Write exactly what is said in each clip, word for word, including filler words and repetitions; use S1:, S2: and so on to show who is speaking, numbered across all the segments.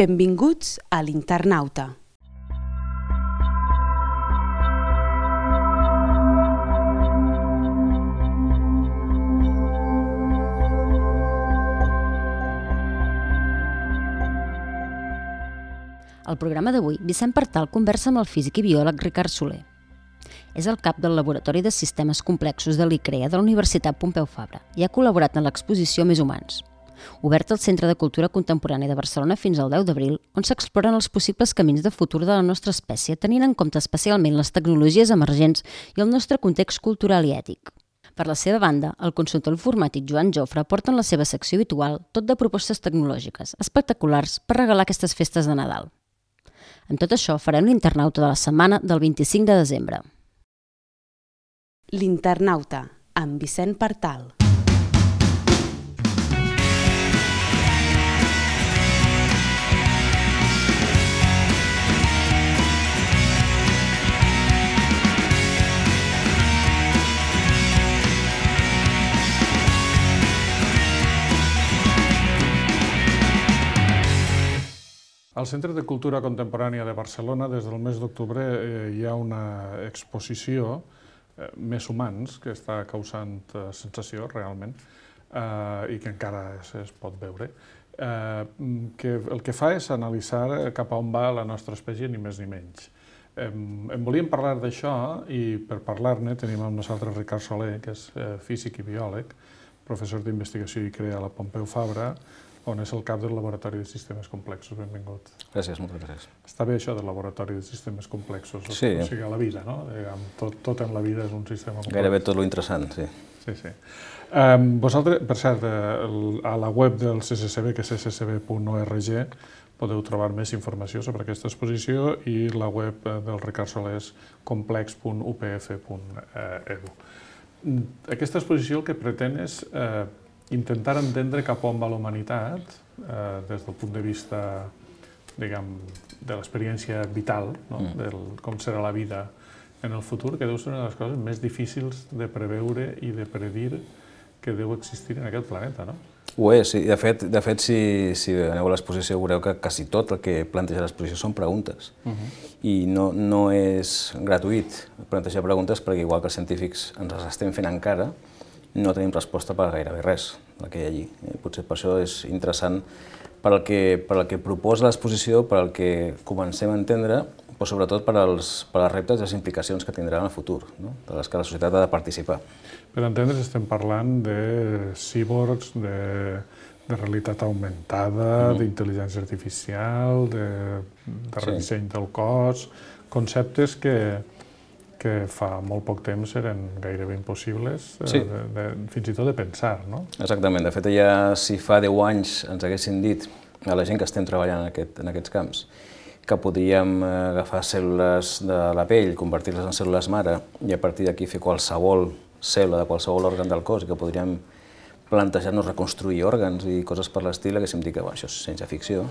S1: Benvinguts a l'Internauta.
S2: Al programa d'avui, Vicent Partal conversa amb el físic i biòleg Ricard Soler. És el cap del Laboratori de Sistemes Complexos de l'I C R E A de la Universitat Pompeu Fabra i ha col·laborat en l'exposició Més Humans, obert al Centre de Cultura Contemporània de Barcelona fins al deu d'abril, on s'exploren els possibles camins de futur de la nostra espècie, tenint en compte especialment les tecnologies emergents i el nostre context cultural i ètic. Per la seva banda, el consultor informàtic Joan Jofre porta en la seva secció habitual tot de propostes tecnològiques, espectaculars per regalar aquestes festes de Nadal. En tot això farem l'Internauta de la setmana del vint-i-cinc de desembre.
S1: L'Internauta, amb Vicent Partal.
S3: Al Centre de Cultura Contemporània de Barcelona, des del mes d'octubre, eh, hi ha una exposició, eh, Més Humans, que està causant eh, sensació, realment, eh, i que encara es, es pot veure, eh, que el que fa és analitzar cap a on va la nostra espècie, ni més ni menys. Eh, en volíem parlar d'això, i per parlar-ne tenim amb nosaltres Ricard Soler, que és eh, físic i biòleg, professor d'investigació i I C R E A a la Pompeu Fabra, on és el cap del Laboratori de Sistemes Complexos. Benvingut.
S4: Gràcies, moltes gràcies.
S3: Està bé això del Laboratori de Sistemes Complexos?
S4: Sí.
S3: O sigui, a la vida, no? Tot, tot en la vida és un sistema complex.
S4: Gairebé tot lo interessant, sí.
S3: Sí, sí. Um, vosaltres, per cert, a la web del C C C B, que és c c c b punt org, podeu trobar més informació sobre aquesta exposició, i la web del Ricard Soler és complex punt u p f punt e d u. Aquesta exposició el que pretén és eh, intentar entendre cap on va la humanitat eh, des del punt de vista, diguem, de l'experiència vital, no? mm. del com serà la vida en el futur, que deu ser una de les coses més difícils de preveure i de predir que deu existir en aquest planeta, no?
S4: Ho és, sí. De fet, de fet si, si aneu a l'exposició veureu que quasi tot el que planteja l'exposició són preguntes. Uh -huh. I no, no és gratuït plantejar preguntes perquè, igual que els científics ens les estem fent encara, no tenim resposta per gairebé res del que hi ha allí. Potser per això és interessant per al que, per al que proposa l'exposició, per al que comencem a entendre, però sobretot per als, per als reptes i les implicacions que tindrà en el futur, no? De les que la societat ha de participar.
S3: Per entendre's, estem parlant de cíborgs, de, de realitat augmentada, mm. d'intel·ligència artificial, de, de redisseny sí. del cos, conceptes que que fa molt poc temps eren gairebé impossibles, sí. de, de, fins i tot de pensar, no?
S4: Exactament. De fet, ja si fa deu anys ens haguessin dit a la gent que estem treballant en, aquest, en aquests camps que podríem agafar cèl·lules de la pell, convertir-les en cèl·lules mare i a partir d'aquí fer qualsevol cèl·lula de qualsevol òrgan del cos i que podríem plantejar-nos reconstruir òrgans i coses per l'estil, haguéssim dit que bueno, això és ciència-ficció,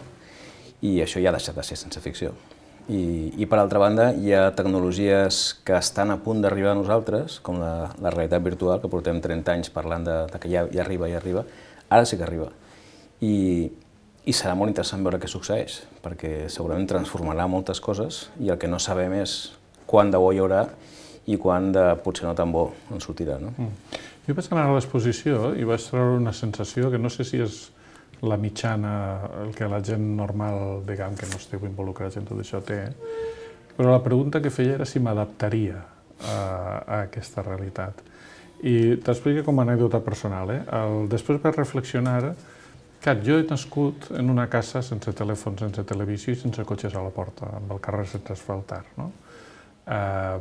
S4: i això ja ha deixat de ser ciència-ficció. I, i per altra banda, hi ha tecnologies que estan a punt d'arribar a nosaltres, com la, la realitat virtual, que portem trenta anys parlant de, de que ja, ja arriba, ja arriba, ara sí que arriba. I, i serà molt interessant veure què succeeix, perquè segurament transformarà moltes coses i el que no sabem és quant de bo hi haurà i quant de potser no tan bo en sortirà. No? Mm.
S3: Jo vaig anar a l'exposició i vaig treure una sensació que no sé si és la mitjana, el que la gent normal, diguem, que no esteu involucrats en tot això, té, però la pregunta que feia era si m'adaptaria a, a aquesta realitat. I t'explico com a anècdota personal. Eh? El, després vaig reflexionar que jo he nascut en una casa sense telèfon, sense televisió i sense cotxes a la porta, amb el carrer sense asfaltar. No? Eh,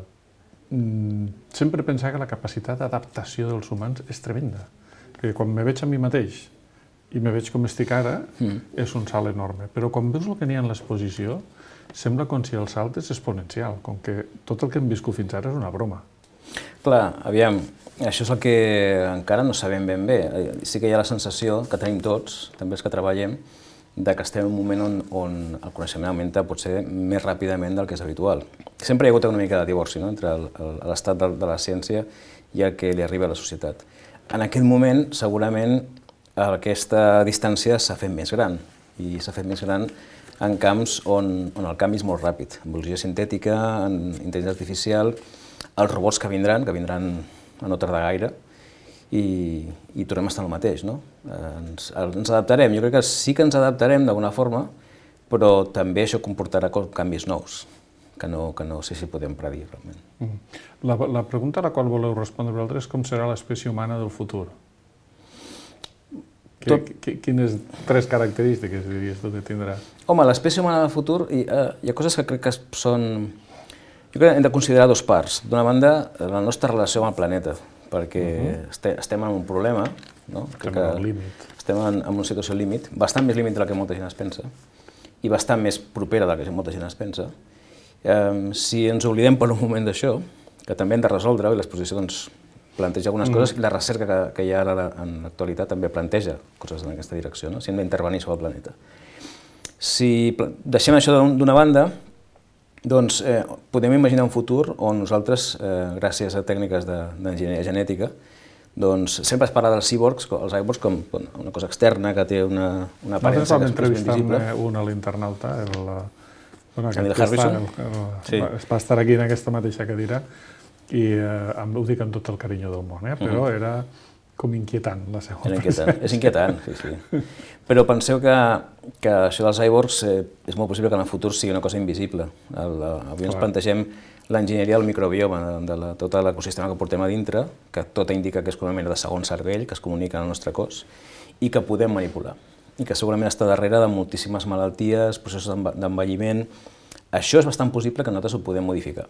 S3: sempre pensava que la capacitat d'adaptació dels humans és tremenda. Que quan me veig a mi mateix i me veig com estic ara, mm. és un salt enorme. Però quan veus el que n'hi ha en l'exposició, sembla com si el salt és exponencial, com que tot el que hem viscut fins ara és una broma.
S4: Clar, aviam, això és el que encara no sabem ben bé. Sí que hi ha la sensació que tenim tots, també els que treballem, de que estem en un moment on, on el coneixement augmenta potser més ràpidament del que és habitual. Sempre hi ha hagut una mica de divorci, no?, entre l'estat de, de la ciència i el que li arriba a la societat. En aquest moment, segurament, aquesta distància s'ha fet més gran, i s'ha fet més gran en camps on, on el canvi és molt ràpid, en biologia sintètica, en intel·ligència artificial, els robots que vindran, que vindran a no tardar gaire, i, i tornem a estar al mateix, no? Ens, ens adaptarem, jo crec que sí que ens adaptarem d'alguna forma, però també això comportarà canvis nous, que no, que no sé si podem predir realment.
S3: Mm. La, la pregunta a la qual voleu respondre vosaltres és com serà l'espècie humana del futur? Tot... Quines tres característiques diries tu que tindrà?
S4: Home, l'espècie humana del futur, hi, uh, hi ha coses que crec que són... Jo crec que hem de considerar dos parts. D'una banda, la nostra relació amb el planeta, perquè uh-huh. este, estem en un problema, no?
S3: Estem en un límit.
S4: Estem en, en una situació límit, bastant més límit de la que molta gent es pensa, i bastant més propera de la que molta gent es pensa. Um, si ens oblidem per un moment d'això, que també hem de resoldre, i l'exposició doncs, planteja algunes mm. coses, i la recerca que, que hi ha ara en l'actualitat també planteja coses en aquesta direcció, no? Si hem d'intervenir sobre el planeta. Si deixem això d'una banda, doncs eh, podem imaginar un futur on nosaltres, eh, gràcies a tècniques d'enginyeria genètica, doncs sempre es parla dels cyborgs, els cyborgs com una cosa externa que té una, una aparença que és invisible.
S3: Nosaltres vam entrevistar un a l'internauta, el, bueno,
S4: Daniel Harrison,
S3: el, el,
S4: sí.
S3: va estar aquí en aquesta mateixa cadira, i eh, ho dic amb tot el carinyo del món, eh? Però uh-huh. era com inquietant la seva
S4: era inquietant. És inquietant, sí, sí. Però penseu que, que això dels cyborgs eh, és molt possible que en el futur sigui una cosa invisible. El, avui ens plantegem l'enginyeria del microbioma, de, de la, tot l'ecosistema que portem a dintre, que tot indica que és com una mena de segon cervell que es comunica en el nostre cos i que podem manipular. I que segurament està darrere de moltíssimes malalties, processos d'envelliment. Això és bastant possible que nosaltres ho podem modificar.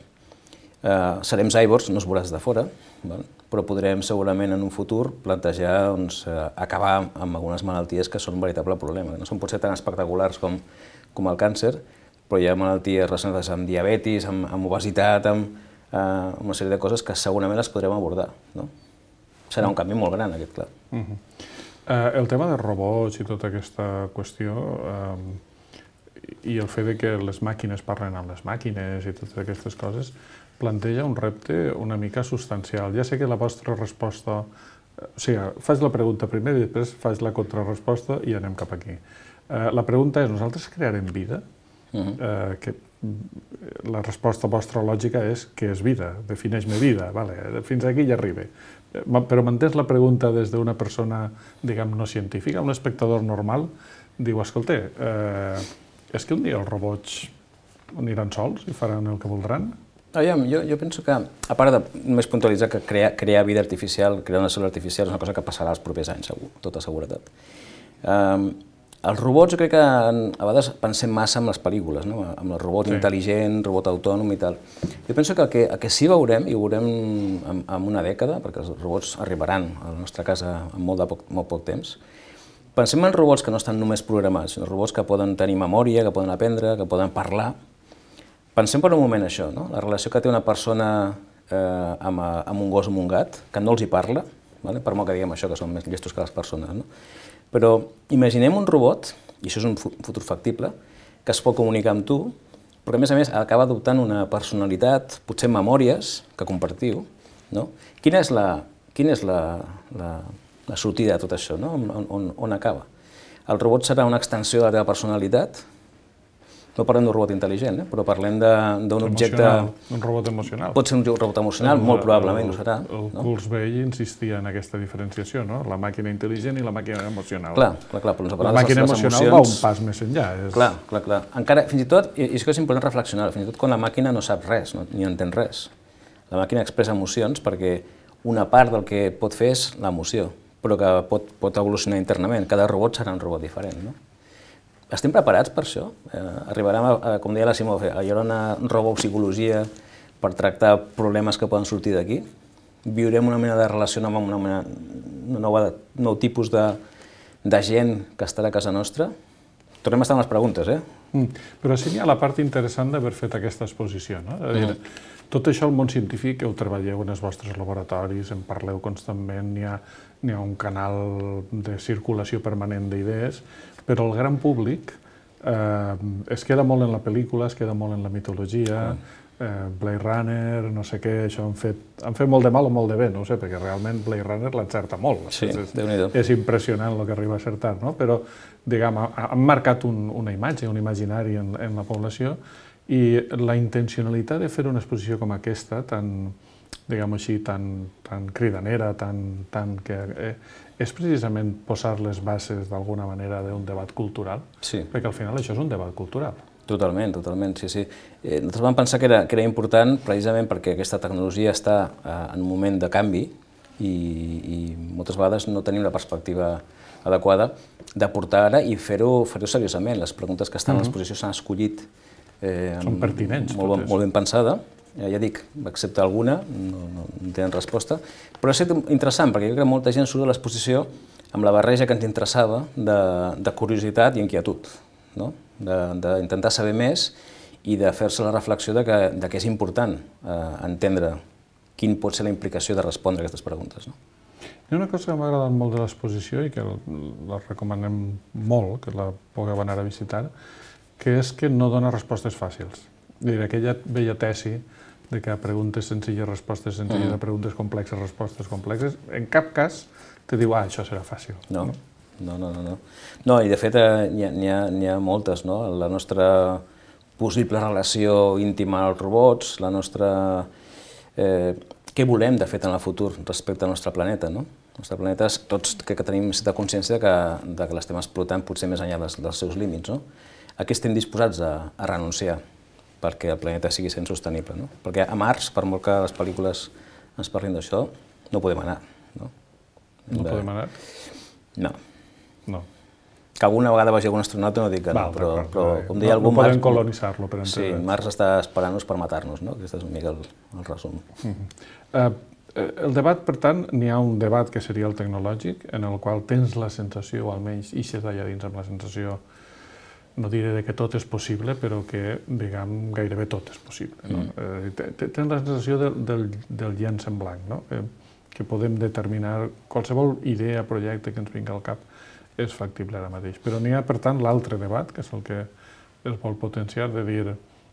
S4: Uh, serem cyborgs, no es veuràs de fora, val? Però podrem segurament en un futur plantejar doncs, uh, acabar amb algunes malalties que són un veritable problema. No són potser tan espectaculars com, com el càncer, però hi ha malalties relacionades amb diabetis, amb, amb obesitat, amb, uh, amb una sèrie de coses que segurament les podrem abordar. No? Serà un canvi molt gran, aquest, clar.
S3: Uh -huh. uh, el tema de robots i tota aquesta qüestió, uh, i el fet de que les màquines parlen amb les màquines i totes aquestes coses, planteja un repte una mica substancial. Ja sé que la vostra resposta... O sigui, faig la pregunta primer i després faig la contrarresposta i anem cap aquí. Uh, la pregunta és, nosaltres crearem vida? Uh-huh. uh, que la resposta vostra lògica és què és vida? Defineix-me vida. Vale, fins aquí ja arribe. Però m'entens la pregunta des d'una persona, diguem, no científica, un espectador normal, diu, escolta, eh, és que un dia els robots aniran sols i faran el que voldran?
S4: Aviam, jo, jo penso que, a part de només puntualitzar que crear, crear vida artificial, crear una cèl·lula artificial és una cosa que passarà els propers anys, segur, tota seguretat. Um, els robots, jo crec que a vegades pensem massa en les pel·lícules, no? Amb el robot sí. intel·ligent, robot autònom i tal. Jo penso que el que, el que sí veurem, i ho veurem en, en una dècada, perquè els robots arribaran a la nostra casa en molt, de poc, molt poc temps, pensem en robots que no estan només programats, sinó robots que poden tenir memòria, que poden aprendre, que poden parlar. Pensem per un moment això, no? La relació que té una persona eh, amb, amb un gos o amb un gat, que no els hi parla, vale? Per molt que diguem això, que són més llestos que les persones, no? Però imaginem un robot, i això és un futur factible, que es pot comunicar amb tu, però que a més a més acaba adoptant una personalitat, potser memòries, que compartiu, no? Quina és la, quina és la, la, la sortida de tot això, no? On, on, on acaba? El robot serà una extensió de la teva personalitat. No parlem d'un robot intel·ligent, eh? Però parlem d'un objecte...
S3: Un robot emocional.
S4: Pot ser un robot emocional, el, molt probablement ho serà.
S3: El, el no? Kurzweil insistia en aquesta diferenciació, no? La màquina intel·ligent i la màquina emocional.
S4: Clar, clar, clar. Però
S3: la màquina les, emocional les emocions... va un pas més enllà. És...
S4: Clar, clar, clar. Encara, fins i tot, i és que és important reflexionar, fins i tot quan la màquina no sap res, no, ni entén res. La màquina expressa emocions perquè una part del que pot fer és l'emoció, però que pot, pot evolucionar internament. Cada robot serà un robot diferent, no? Estem preparats per això? Eh, arribarem, a, a, com deia la Simó, hi haurà una robopsicologia per tractar problemes que poden sortir d'aquí? Viurem una mena de relació amb una, mena, una nova, nou tipus de, de gent que estarà a casa nostra? Tornem a estar amb les preguntes, eh?
S3: Mm, però sí n'hi ha la part interessant d'haver fet aquesta exposició, no? És a dir, mm. tot això el món científic, ho treballeu en els vostres laboratoris, en parleu constantment, n'hi ha, n'hi ha un canal de circulació permanent d'idees, però el gran públic eh, es queda molt en la pel·lícula, es queda molt en la mitologia, Blade Runner, no sé què, això han fet, han fet molt de mal o molt de bé, no ho sé, perquè realment Blade Runner l'encerta molt.
S4: Sí,
S3: és,
S4: Déu-n'hi-do.
S3: és impressionant el que arriba a acertar, no? Però, diguem, han marcat un, una imatge, un imaginari en, en la població, i la intencionalitat de fer una exposició com aquesta, tan, diguem així, tan, tan cridanera, tan, tan que eh, és precisament posar les bases d'alguna manera d'un debat cultural,
S4: Sí.
S3: perquè al final això és un debat cultural.
S4: Totalment, totalment, sí, sí. Eh, nosaltres vam pensar que era, que era important precisament perquè aquesta tecnologia està eh, en un moment de canvi i, i moltes vegades no tenim la perspectiva adequada de portar ara i fer-ho fer-ho seriosament. Les preguntes que estan a l'exposició s'han escollit eh,
S3: Són pertinents,
S4: molt,
S3: totes.
S4: molt ben pensada. Ja dic, excepte alguna, no, no, no tenen resposta, però és interessant perquè jo crec que molta gent surt de l'exposició amb la barreja que ens interessava de, de curiositat i inquietud, no? D'intentar saber més i de fer-se la reflexió de que, de que és important eh, entendre quin pot ser la implicació de respondre a aquestes preguntes. No?
S3: Hi ha una cosa que m'ha agradat molt de l'exposició i que la recomanem molt, que la pugueu anar a visitar, que és que no dona respostes fàcils. Dir, aquella vella tesi de que a preguntes senzilles, respostes senzilles, a preguntes complexes, respostes complexes, en cap cas te diu, ah, això serà fàcil.
S4: No, no, no, no. No, no i de fet n'hi ha, ha, ha moltes, no? La nostra possible relació íntima als robots, la nostra... Eh, què volem, de fet, en el futur respecte al nostre planeta, no? El nostre planeta, tots crec que tenim certa consciència que, de que l'estem explotant potser més enllà dels, dels seus límits, no? A què estem disposats a, a renunciar perquè el planeta sigui sent sostenible, no? Perquè a Mars, per molt que les pel·lícules ens parlin d'això, no podem anar, no?
S3: No
S4: de...
S3: podem anar?
S4: No.
S3: No.
S4: Que alguna vegada vagi algun astronauta no dic que no,
S3: Val,
S4: però, però com
S3: no,
S4: deia algú...
S3: no podem
S4: Mars,
S3: colonitzar-lo, per entendre'ns.
S4: Sí, Mars està esperant-nos per matar-nos, no? Aquest és una mica el, el resum.
S3: Uh -huh. uh, el debat, per tant, n'hi ha un debat que seria el tecnològic, en el qual tens la sensació, o almenys ixes d'allà dins amb la sensació, no diré de que tot és possible, però que, diguem, gairebé tot és possible. No? Mm. Eh, tens la sensació del, del, del llenç en blanc, no? que, que podem determinar qualsevol idea, projecte que ens vingui al cap és factible ara mateix. Però n'hi ha, per tant, l'altre debat, que és el que es vol potenciar, de dir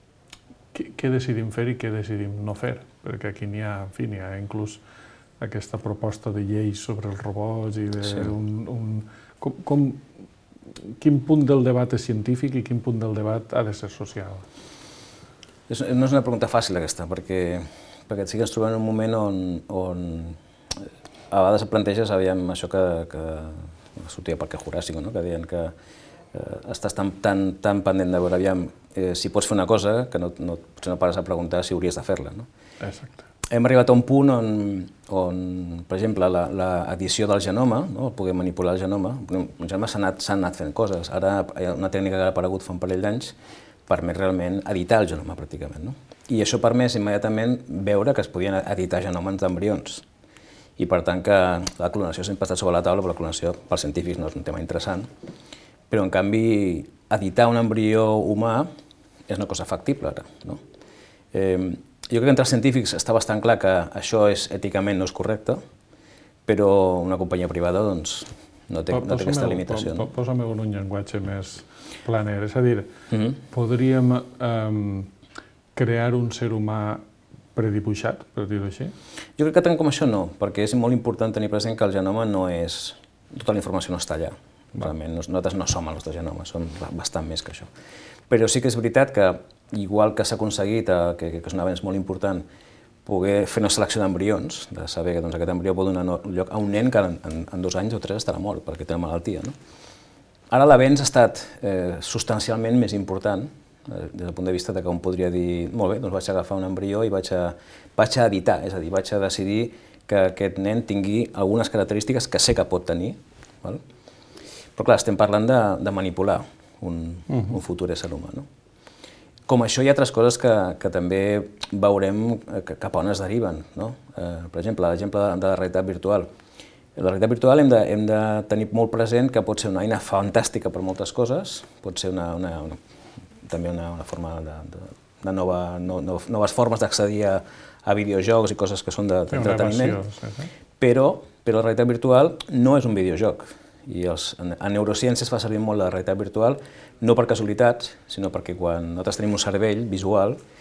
S3: què, què decidim fer i què decidim no fer, perquè aquí n'hi ha, en fi, n'hi ha inclús aquesta proposta de lleis sobre els robots i de sí. un, un... Com, com, quin punt del debat és científic i quin punt del debat ha de ser social?
S4: És, no és una pregunta fàcil aquesta, perquè, perquè sí que ens trobem en un moment on, on a vegades et planteges, aviam, això que, que sortia per què Juràssico, no? Que deien que eh, estàs tan, tan, tan pendent de veure, aviam, eh, si pots fer una cosa, que no, no, potser no pares a preguntar si hauries de fer-la, no?
S3: Exacte.
S4: Hem arribat a un punt on, on per exemple, l'edició del genoma, no? Poder manipular el genoma, el genoma s'ha anat, anat fent coses. Ara hi ha una tècnica que ha aparegut fa un parell d'anys permet realment editar el genoma, pràcticament, no? I això ha permès immediatament veure que es podien editar genomes d'embrions. I per tant que la clonació sempre ha estat sobre la taula, però la clonació pels científics no és un tema interessant. Però en canvi, editar un embrió humà és una cosa factible ara, no? Eh, jo crec que entre els científics està bastant clar que això és èticament no és correcte, però una companyia privada doncs, no té, no té aquesta limitació. No?
S3: Posa-me un llenguatge més planer, és a dir, uh-huh. podríem um, crear un ser humà predibuixat, per dir-ho així?
S4: Jo crec que tant com això no, perquè és molt important tenir present que el genoma no és... Tota la informació no està allà. Realment, nosaltres no som el nostre genoma, som bastant més que això. Però sí que és veritat que, igual que s'ha aconseguit, que, que és un avenç molt important, poder fer una selecció d'embrions, de saber que doncs, aquest embrió pot donar lloc a un nen que en, en, en dos anys o tres estarà mort perquè té una malaltia. No? Ara l'avenç ha estat eh, substancialment més important, des del punt de vista de que un podria dir molt bé, doncs vaig agafar un embrió i vaig a, vaig a editar, és a dir, vaig a decidir que aquest nen tingui algunes característiques que sé que pot tenir, val? Però clar, estem parlant de, de manipular un, uh-huh. un futur ésser humà. No? Com això hi ha altres coses que, que també veurem que, cap a on es deriven. No? Eh, per exemple, l'exemple de, de la realitat virtual. La realitat virtual hem de, hem de tenir molt present que pot ser una eina fantàstica per moltes coses, pot ser una, una, una, també una, una forma de, de, de nova, no, no, noves formes d'accedir a, a videojocs i coses que són d'entreteniment, sí, sí. però, però la realitat virtual no és un videojoc. I els, en, en neurociències fa servir molt la realitat virtual, no per casualitat, sinó perquè quan nosaltres tenim un cervell visual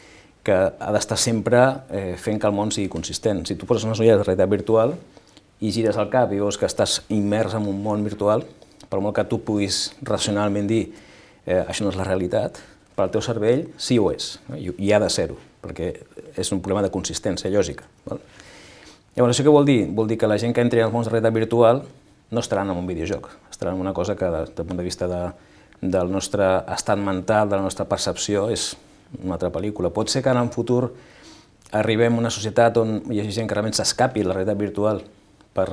S4: que ha d'estar sempre eh, fent que el món sigui consistent. Si tu poses unes ulleres de realitat virtual i gires el cap i veus que estàs immers en un món virtual, per molt que tu puguis racionalment dir eh, això no és la realitat, per al teu cervell sí ho és, no? I, i ha de ser-ho, perquè és un problema de consistència lògica. Val? Llavors, això què vol dir? Vol dir que la gent que entri en els mons de realitat virtual no estaran en un videojoc, estaran en una cosa que, des del punt de vista de, del nostre estat mental, de la nostra percepció, és una altra pel·lícula. Pot ser que en un futur arribem a una societat on hi hagi gent que realment s'escapi de la realitat virtual per,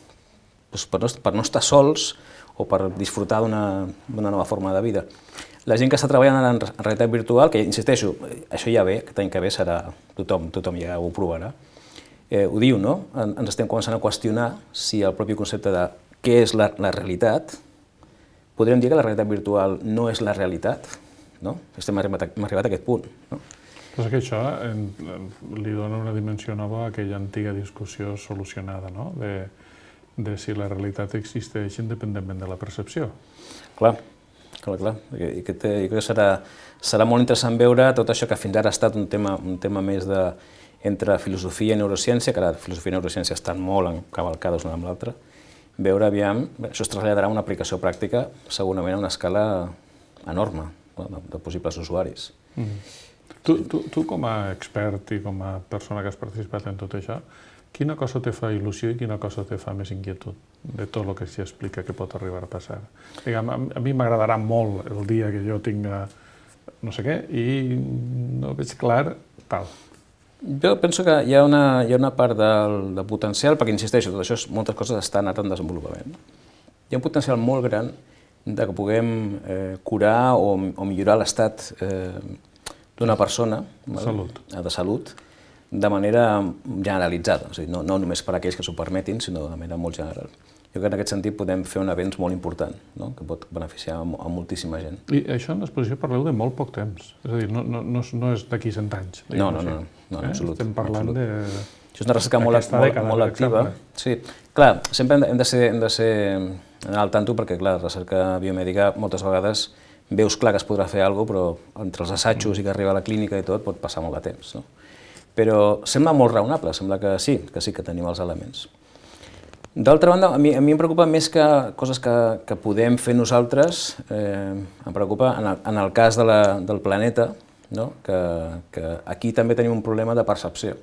S4: doncs per, no, per no estar sols o per disfrutar d'una nova forma de vida. La gent que està treballant en realitat virtual, que insisteixo, això ja ve, aquest any que ve serà, tothom, tothom ja ho provarà, eh, ho diu, no? Ens estem començant a qüestionar si el propi concepte de què és la, la realitat, podríem dir que la realitat virtual no és la realitat, no? Estem arribat a, hem arribat a aquest punt, no?
S3: Però és que això en, li dona una dimensió nova a aquella antiga discussió solucionada, no? De, de si la realitat existeix independentment de la percepció.
S4: Clar, clar, clar. I que té, jo crec que serà, serà molt interessant veure tot això que fins ara ha estat un tema, un tema més de, entre filosofia i neurociència, que ara filosofia i neurociència estan molt encavalcades una amb l'altra, veure aviam, això es traslladarà a una aplicació pràctica segurament a una escala enorme, no? de, de possibles usuaris.
S3: Mm. Tu, tu, tu com a expert i com a persona que has participat en tot això, quina cosa te fa il·lusió i quina cosa te fa més inquietud de tot el que s'hi explica que pot arribar a passar? Diguem, a mi m'agradarà molt el dia que jo tinga no sé què i no veig clar tal.
S4: Jo penso que hi ha una, hi ha una part del, de potencial, perquè insisteixo, tot això, moltes coses estan ara en desenvolupament. Hi ha un potencial molt gran de que puguem eh, curar o, o millorar l'estat eh, d'una persona
S3: salut.
S4: de salut de manera generalitzada, o sigui, no, no només per a aquells que s'ho permetin, sinó de manera molt general. Jo crec que en aquest sentit podem fer un avenç molt important, no? Que pot beneficiar a, a moltíssima gent.
S3: I això en l'exposició parleu de molt poc temps, és a dir, no, no, no, no és d'aquí cent anys.
S4: No, no, no, no, en absolut.
S3: Estem parlant de...
S4: Això és una recerca molt, molt, molt activa. Sí, clar, sempre hem de ser, hem de ser al tanto perquè, clar, la recerca biomèdica moltes vegades veus clar que es podrà fer alguna cosa, però entre els assajos i que arriba a la clínica i tot pot passar molt de temps, no? Però sembla molt raonable, sembla que sí, que sí que tenim els elements. D'altra banda, a mi, a mi em preocupa més que coses que, que podem fer nosaltres, eh, em preocupa en el, en el cas de la, del planeta, no? que, que aquí també tenim un problema de percepció.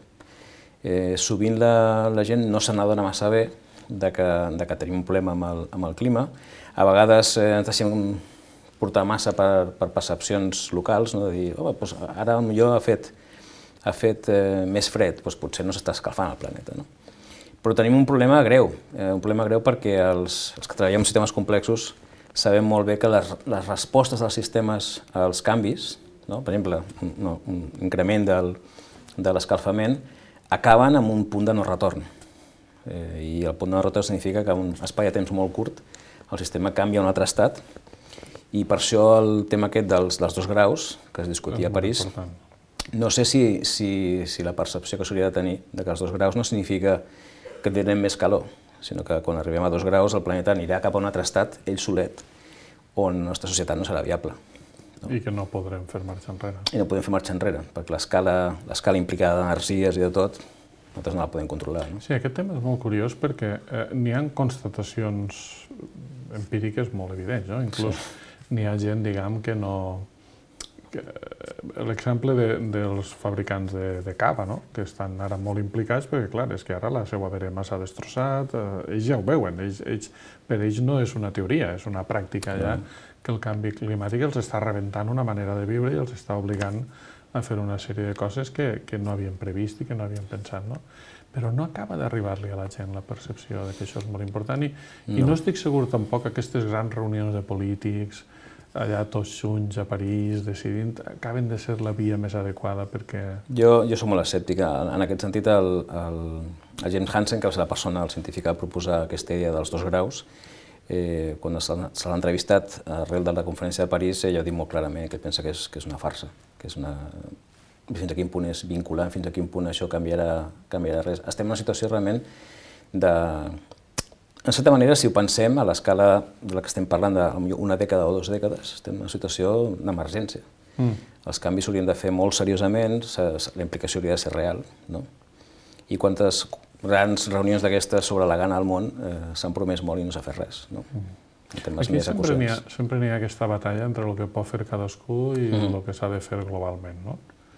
S4: Eh, sovint la, la gent no se n'adona massa bé de que, de que tenim un problema amb el, amb el clima. A vegades eh, ens deixem portar massa per, per percepcions locals, no? De dir, oh, doncs ara potser ha fet, ha fet eh, més fred, doncs potser no s'està escalfant el planeta, no? Però tenim un problema greu, eh, un problema greu perquè els, els que treballem en sistemes complexos sabem molt bé que les, les respostes dels sistemes als canvis, no? Per exemple, un, no, un increment del, de l'escalfament, acaben amb un punt de no retorn. Eh, I el punt de no retorn significa que en un espai de temps molt curt el sistema canvia a un altre estat. I per això el tema aquest dels, dels dos graus, que es discutia a París, no sé si, si, si la percepció que s'hauria de tenir de que els dos graus no significa que tindrem més calor, sinó que quan arribem a dos graus el planeta anirà cap a un altre estat, ell solet, on la nostra societat no serà viable. No?
S3: I que no podrem fer marxa enrere.
S4: I no podem fer marxa enrere, perquè l'escala implicada d'energies i de tot, nosaltres no la podem controlar. No?
S3: Sí, aquest tema és molt curiós perquè eh, n'hi ha constatacions empíriques molt evidents, no? Inclús sí. N'hi ha gent, diguem, que no... L'exemple de, dels fabricants de, de cava, no? Que estan ara molt implicats perquè, clar, és que ara la seva verema s'ha destrossat, eh, ells ja ho veuen, ells, ells, per ells no és una teoria, és una pràctica ja mm. que el canvi climàtic els està rebentant una manera de viure i els està obligant a fer una sèrie de coses que, que no havien previst i que no havien pensat, no? Però no acaba d'arribar-li a la gent la percepció de que això és molt important i no, i no estic segur tampoc que aquestes grans reunions de polítics allà tots junts a París, decidint, acaben de ser la via més adequada perquè...
S4: Jo, jo soc molt escèptic. En aquest sentit, el, el, el James Hansen, que va ser la persona, el científic, a proposar aquesta idea dels dos graus, eh, quan se l'ha entrevistat arrel de la conferència de París, ell ha dit molt clarament que pensa que és, que és una farsa, que és una... fins a quin punt és vinculant, fins a quin punt això canviarà, canviarà res. Estem en una situació realment de... En certa manera, si ho pensem, a l'escala de la que estem parlant d'una dècada o dues dècades, estem en una situació d'emergència.
S3: Mm.
S4: Els canvis s'haurien de fer molt seriosament, la implicació hauria de ser real, no? I quantes grans reunions d'aquestes sobre la gana al món eh, s'han promès molt i no s'ha fet res, no?
S3: Mm.
S4: Aquí
S3: sempre n'hi ha, sempre n'hi ha aquesta batalla entre el que pot fer cadascú i mm. el que s'ha de fer globalment, no?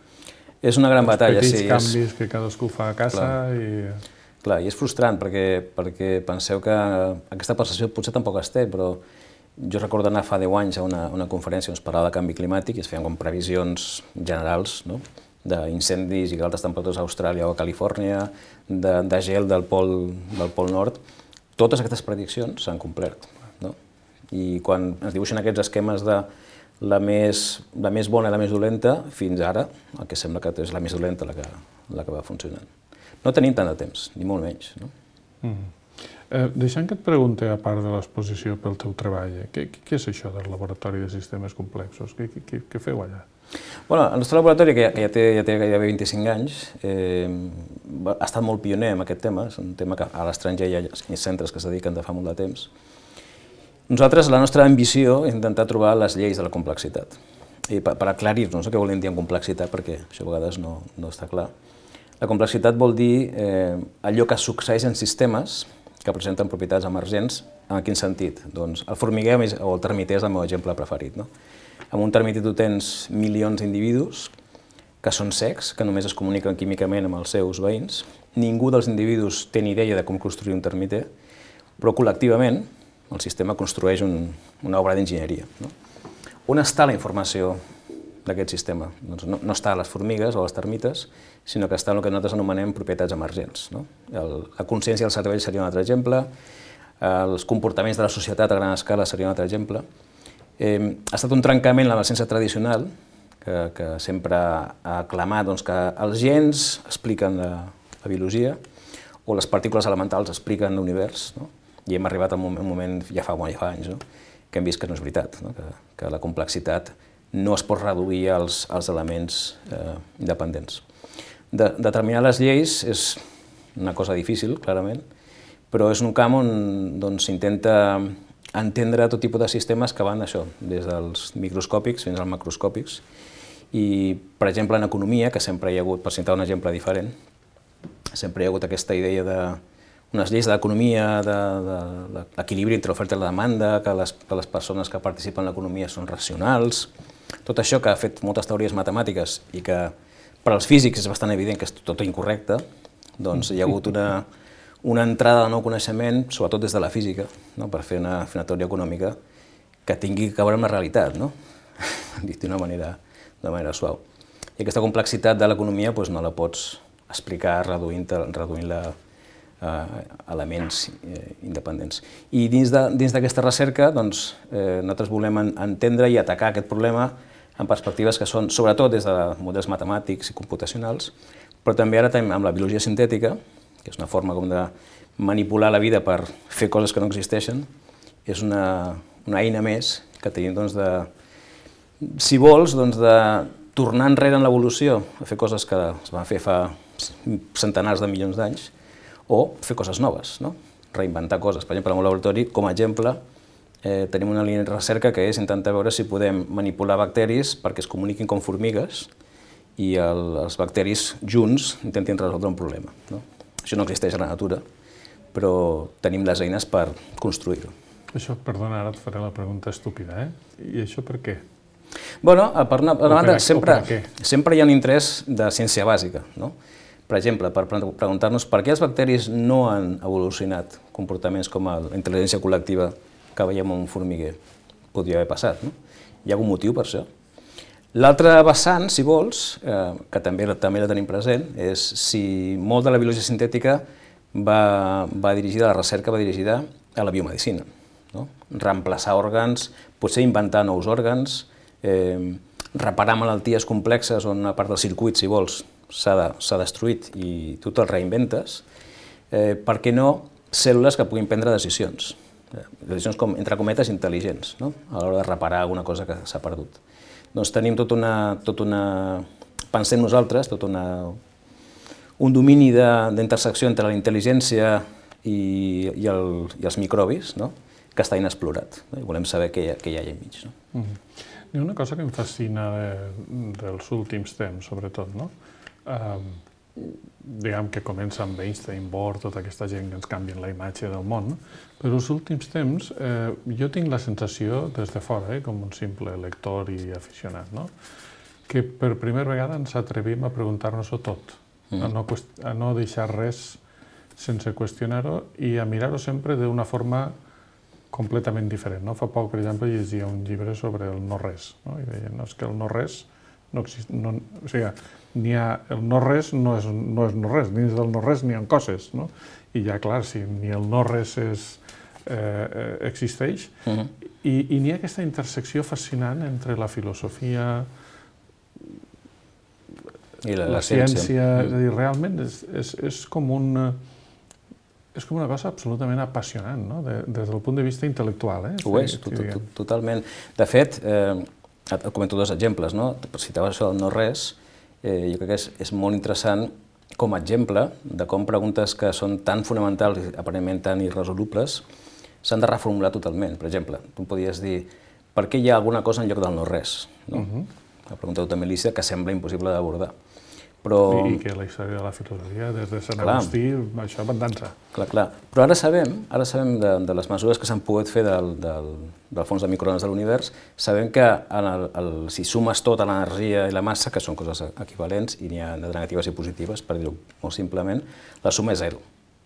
S4: És una gran batalla, sí.
S3: Els petits canvis és... que cadascú fa a casa
S4: Clar.
S3: i...
S4: Clar, i és frustrant perquè, perquè penseu que aquesta percepció potser tampoc es té, però jo recordo anar fa deu anys a una, una conferència on es parlava de canvi climàtic i es feien com previsions generals, no? D'incendis i altes temperatures a Austràlia o a Califòrnia, de, de gel del pol, del pol nord. Totes aquestes prediccions s'han complert, no? I quan ens dibuixen aquests esquemes de la més, la més bona i la més dolenta, fins ara el que sembla que és la més dolenta la que, la que va funcionant. No tenim tant de temps, ni molt menys, no?
S3: Mm. Eh, deixant que et pregunti, a part de l'exposició pel teu treball, què, què és això del Laboratori de Sistemes Complexos? Què, què, què feu allà?
S4: Bueno, el nostre laboratori, que ja, que ja té, ja té gairebé vint-i-cinc anys, eh, ha estat molt pioner en aquest tema, és un tema que a l'estranger hi ha centres que es dediquen de fa molt de temps. Nosaltres, la nostra ambició és intentar trobar les lleis de la complexitat. I per, per aclarir-nos què volem dir en complexitat, perquè això a vegades no, no està clar. La complexitat vol dir eh, allò que succeeix en sistemes que presenten propietats emergents. En quin sentit? Doncs el formiguer o el termiter és el meu exemple preferit, no? En un termiter tu tens milions d'individus que són cecs, que només es comuniquen químicament amb els seus veïns. Ningú dels individus té ni idea de com construir un termiter, però col·lectivament el sistema construeix un, una obra d'enginyeria, no? On està la informació d'aquest sistema? Doncs no, no està a les formigues o a les termites, sinó que està en el que nosaltres anomenem propietats emergents, no? El, la consciència del cervell seria un altre exemple, els comportaments de la societat a gran escala seria un altre exemple. Eh, ha estat un trencament la ciència tradicional, que, que sempre ha aclamat doncs, que els gens expliquen la, la biologia, o les partícules elementals expliquen l'univers, no? I hem arribat a un moment, un moment ja, fa, ja fa anys, no? Que hem vist que no és veritat, no? que, que la complexitat no es pot reduir als, als elements eh, independents. De, determinar les lleis és una cosa difícil, clarament, però és un camp on s'intenta doncs, entendre tot tipus de sistemes que van això, des dels microscòpics fins als macroscòpics. I, per exemple, en economia, que sempre hi ha hagut, per citar un exemple diferent, sempre hi ha hagut aquesta idea de unes lleis de l'economia, de, de, de l'equilibri entre l'oferta i la demanda, que les, que les persones que participen en l'economia són racionals. Tot això que ha fet moltes teories matemàtiques i que per als físics és bastant evident que és tot incorrecte, doncs hi ha hagut una, una entrada de nou coneixement, sobretot des de la física, no? Per fer una, fer una teoria econòmica que tingui que veure amb la realitat, no? Dit d'una manera, manera suau. I aquesta complexitat de l'economia doncs, no la pots explicar reduint-la reduint a elements eh, independents. I dins d'aquesta recerca doncs, eh, nosaltres volem entendre i atacar aquest problema en perspectives que són, sobretot des de models matemàtics i computacionals, però també ara tenim amb la biologia sintètica, que és una forma com de manipular la vida per fer coses que no existeixen, és una, una eina més que tenim doncs, de, si vols, doncs, de tornar enrere en l'evolució, a fer coses que es van fer fa centenars de milions d'anys, o fer coses noves, no? Reinventar coses. Per exemple, en el laboratori, com a exemple, eh, tenim una línia de recerca que és intentar veure si podem manipular bacteris perquè es comuniquin com formigues i el, els bacteris junts intentin resoldre un problema, no? Això no existeix a la natura, però tenim les eines per construir-ho.
S3: Això, perdona, ara et faré la pregunta estúpida, eh? I això per què?
S4: Bueno, per una, per una banda,
S3: per a,
S4: sempre,
S3: per
S4: sempre hi ha un interès de ciència bàsica, no? Per exemple, per preguntar-nos per què els bacteris no han evolucionat comportaments com la intel·ligència col·lectiva que veiem en un formiguer. Podria haver passat, no? Hi ha algun motiu per això? L'altre vessant, si vols, eh, que també, també la tenim present, és si molt de la biologia sintètica va, va dirigida, la recerca va dirigida a la biomedicina, no? Reemplaçar òrgans, potser inventar nous òrgans, eh, reparar malalties complexes on una part del circuit, si vols, s'ha destruït i tu te'l reinventes, eh, per què no cèl·lules que puguin prendre decisions, eh, decisions com, entre cometes, intel·ligents, no? A l'hora de reparar alguna cosa que s'ha perdut. Doncs tenim tot una, tot una, pensem nosaltres, tot una, un domini d'intersecció entre la intel·ligència i, i, el, i els microbis, no? Que està inexplorat, no? I volem saber què hi ha, què hi ha allà enmig, no?
S3: Mm-hmm. Hi ha una cosa que em fascina dels últims temps, sobretot, no? Diguem que comença amb Einstein, Bohr, tota aquesta gent que ens canvien la imatge del món, però els últims temps jo tinc la sensació, des de fora, com un simple lector i aficionat, que per primera vegada ens atrevim a preguntar-nos-ho tot, a no deixar res sense qüestionar-ho i a mirar-ho sempre d'una forma completament diferent. Fa poc, per exemple, llegia un llibre sobre el no-res, i deien que el no-res no exist... O sigui, el no-res no és no-res, dins del no-res n'hi ha coses, i ja, clar, si ni el no-res existeix, i n'hi ha aquesta intersecció fascinant entre la filosofia, la ciència, és a dir, realment és com una... És com una cosa absolutament apassionant, des del punt de vista intel·lectual.
S4: Ho és, totalment. De fet, et comento dos exemples. Citaves això del no-res, jo crec que és molt interessant com a exemple de com preguntes que són tan fonamentals i aparentment tan irresolubles s'han de reformular totalment. Per exemple, tu podies dir per què hi ha alguna cosa en lloc del no-res? La pregunta de Melissa que sembla impossible d'abordar.
S3: I que la història de la filosofia, des de Sant Agustí, això va en dansa.
S4: Clar, clar. Però ara sabem, ara sabem de les mesures que s'han pogut fer del fons de microones de l'univers, sabem que si sumes tota l'energia i la massa, que són coses equivalents, i n'hi ha de negatives i positives, per dir-ho molt simplement, la suma és zero.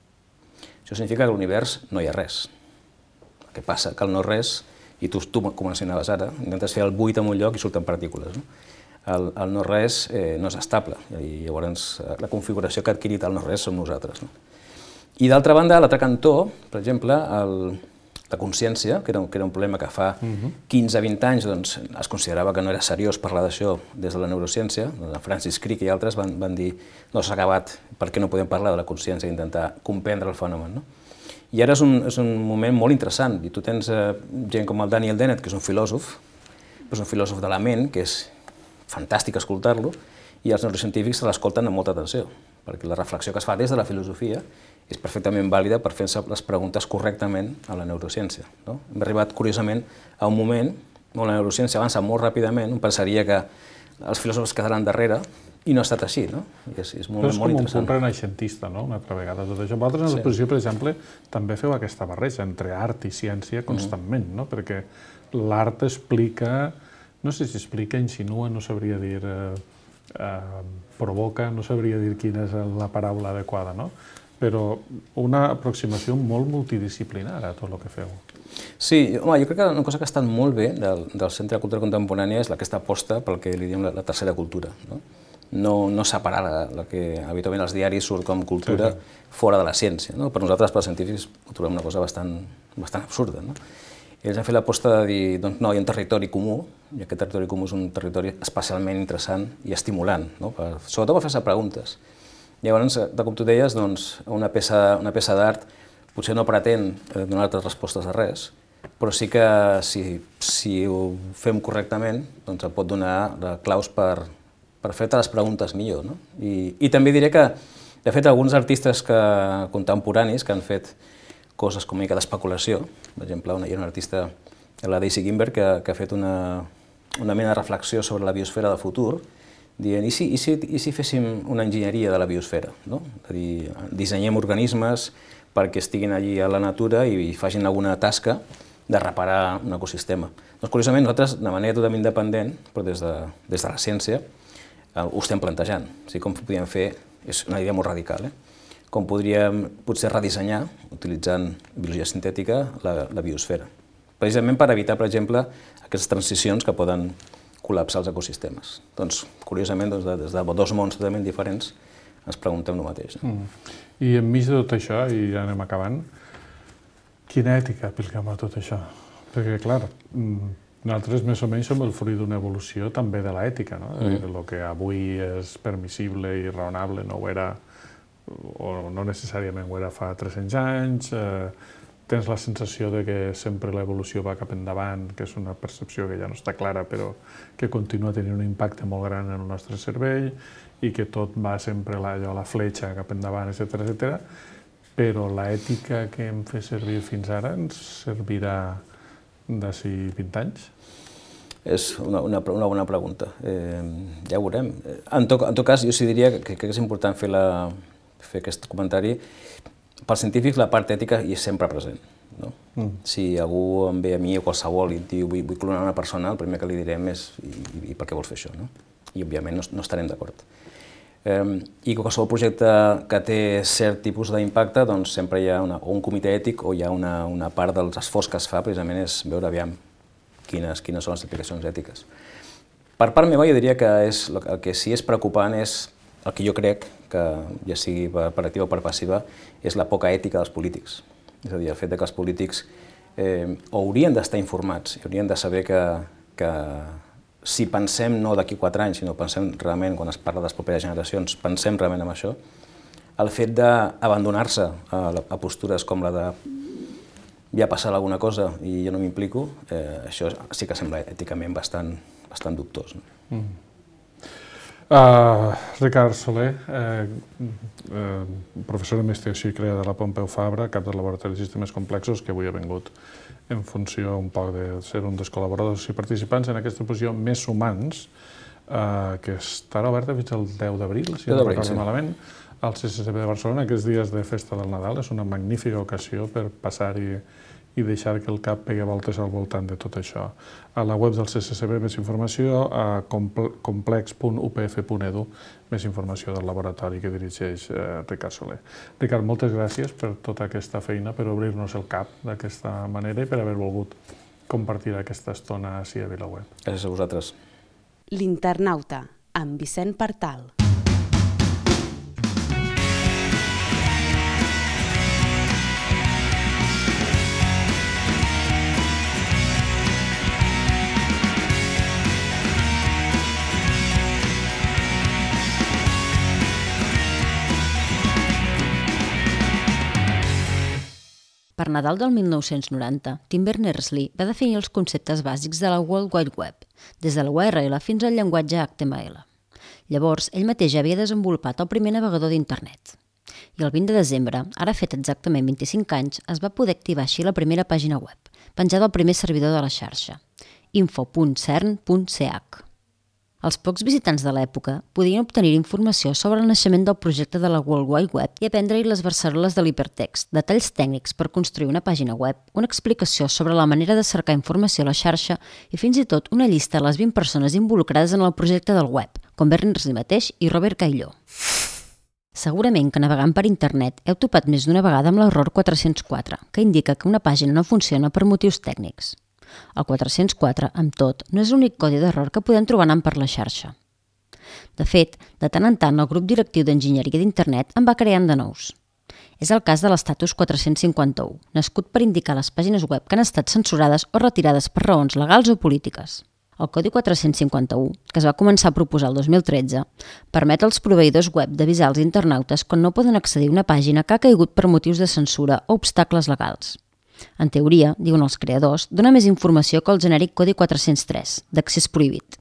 S4: Això significa que a l'univers no hi ha res. El que passa que el no res, i tu com mencionaves ara, intentes fer el buit en un lloc i surten partícules. El no-res no és estable, i llavors la configuració que ha adquirit el no-res som nosaltres. I d'altra banda, a l'altre cantó, per exemple, la consciència, que era un problema que fa quinze a vint anys es considerava que no era seriós parlar d'això des de la neurociència, Francis Crick i altres van dir no s'ha acabat, per què no podem parlar de la consciència i intentar comprendre el fenomen. I ara és un moment molt interessant, i tu tens gent com el Daniel Dennett, que és un filòsof, és un filòsof de la ment, que és fantàstic escoltar-lo, i els neurocientífics se l'escolten amb molta atenció, perquè la reflexió que es fa des de la filosofia és perfectament vàlida per fer-se les preguntes correctament a la neurociència. Hem arribat, curiosament, a un moment on la neurociència avança molt ràpidament, on pensaria que els filòsofs quedaran darrere, i no ha estat així. És molt interessant.
S3: És com un punt renaixentista, una altra vegada, tot això. Vosaltres en l'exposició, per exemple, també feu aquesta barreja entre art i ciència constantment, perquè l'art explica... No sé si explica, insinua, no sabria dir, provoca, no sabria dir quina és la paraula adequada, no? Però una aproximació molt multidisciplinària a tot el que feu.
S4: Sí, home, jo crec que una cosa que ha estat molt bé del Centre de Cultura Contemporània és aquesta aposta pel que li diem la tercera cultura. No separar la que habitualment als diaris surt com cultura fora de la ciència. Per nosaltres, pels científics, ho trobem una cosa bastant absurda. Ells han fet l'aposta de dir, doncs no, hi ha un territori comú, i aquest territori comú és un territori especialment interessant i estimulant, sobretot per fer-se preguntes. Llavors, com tu deies, una peça d'art potser no pretén donar-te respostes a res, però sí que si ho fem correctament, et pot donar claus per fer-te les preguntes millor. I també diré que, de fet, alguns artistes contemporanis que han fet coses com una mica d'especulació. Per exemple, hi ha una artista, la Daisy Gimberg, que ha fet una mena de reflexió sobre la biosfera del futur, dient, i si féssim una enginyeria de la biosfera? És a dir, dissenyem organismes perquè estiguin allí a la natura i facin alguna tasca de reparar un ecosistema. Doncs, curiosament, nosaltres, de manera totalment independent, però des de la ciència, ho estem plantejant. Com ho podíem fer, és una idea molt radical, com podríem potser redissenyar, utilitzant biologia sintètica, la biosfera. Precisament per evitar, per exemple, aquestes transicions que poden col·lapsar els ecosistemes. Doncs, curiosament, des de dos mons totalment diferents, ens preguntem el mateix.
S3: I enmig de tot això, i ja anem acabant, quina ètica apliquem a tot això? Perquè, clar, nosaltres més o menys som el fruit d'una evolució també de l'ètica. El que avui és permissible i raonable no ho era, o no necessàriament ho era fa tres-cents anys, tens la sensació que sempre l'evolució va cap endavant, que és una percepció que ja no està clara, però que continua tenint un impacte molt gran en el nostre cervell i que tot va sempre allò, la fletxa cap endavant, etcètera, etcètera. Però l'ètica que hem fet servir fins ara ens servirà d'ací vint anys?
S4: És una, una, una bona pregunta. Eh, ja ho veurem. En tot, en tot cas, jo sí diria que crec que és important fer, la, fer aquest comentari. Pels científics la part ètica hi és sempre present. No? Mm. Si algú em ve a mi o qualsevol i diu vull, vull clonar una persona, el primer que li direm és i, i per què vols fer això? No? I òbviament no, no estarem d'acord. Eh, I qualsevol projecte que té cert tipus d'impacte, doncs sempre hi ha una, o un comitè ètic o hi ha una, una part dels esforços que es fa precisament és veure aviam quines, quines són les aplicacions ètiques. Per part meva jo diria que és, el que sí és preocupant és el que jo crec, que ja sigui per activa o per passiva, és la poca ètica dels polítics. És a dir, el fet que els polítics eh, haurien d'estar informats, haurien de saber que, que si pensem no d'aquí quatre anys, sinó pensem realment, quan es parla de les properes generacions, pensem realment en això, el fet d'abandonar-se a, a postures com la de ja passarà alguna cosa i jo no m'implico, eh, això sí que sembla èticament bastant, bastant dubtós. No? Mm.
S3: Uh, Ricard Soler, eh, eh, professor d'investigació i crea de la Pompeu Fabra, cap del Laboratori de Sistemes Complexos, que avui ha vingut en funció un poc de ser un dels col·laboradors i participants en aquesta exposició Més Humans, eh, que estarà oberta fins al deu d'abril, si no recordo malament, al C C C B de Barcelona. Aquests dies de festa del Nadal és una magnífica ocasió per passar-hi i deixar que el cap pegui voltes al voltant de tot això. A la web del C C C B més informació, a complex punt u p f punt e d u més informació del laboratori que dirigeix eh, Ricard Soler. Ricard, moltes gràcies per tota aquesta feina, per obrir-nos el cap d'aquesta manera i per haver volgut compartir aquesta estona ací a VilaWeb.
S4: Gràcies a vosaltres.
S1: L'Internauta, amb Vicent Partal.
S2: Per Nadal del mil nou-cents noranta, Tim Berners-Lee va definir els conceptes bàsics de la World Wide Web, des de la U R L fins al llenguatge H T M L. Llavors, ell mateix havia desenvolupat el primer navegador d'internet. I el vint de desembre, ara fet exactament vint-i-cinc anys, es va poder activar així la primera pàgina web, penjada al primer servidor de la xarxa, info punt cern punt c h. Els pocs visitants de l'època podien obtenir informació sobre el naixement del projecte de la World Wide Web i aprendre-hi les versaroles de l'hipertext, detalls tècnics per construir una pàgina web, una explicació sobre la manera de cercar informació a la xarxa i fins i tot una llista de les vint persones involucrades en el projecte del web, com Berners-Lee mateix i Robert Cailliau. Segurament que navegant per internet heu topat més d'una vegada amb l'error quatre-cents quatre, que indica que una pàgina no funciona per motius tècnics. El quatre-cents quatre, amb tot, no és l'únic codi d'error que podem trobar anant per la xarxa. De fet, de tant en tant el grup directiu d'enginyeria d'internet en va creant de nous. És el cas de l'estatus quatre-cents cinquanta-u, nascut per indicar les pàgines web que han estat censurades o retirades per raons legals o polítiques. El codi quatre-cents cinquanta-u, que es va començar a proposar el dos mil tretze, permet als proveïdors web d'avisar als internautes quan no poden accedir a una pàgina que ha caigut per motius de censura o obstacles legals. En teoria, diuen els creadors, dona més informació que el genèric codi quatre-cents tres, d'accés prohibit.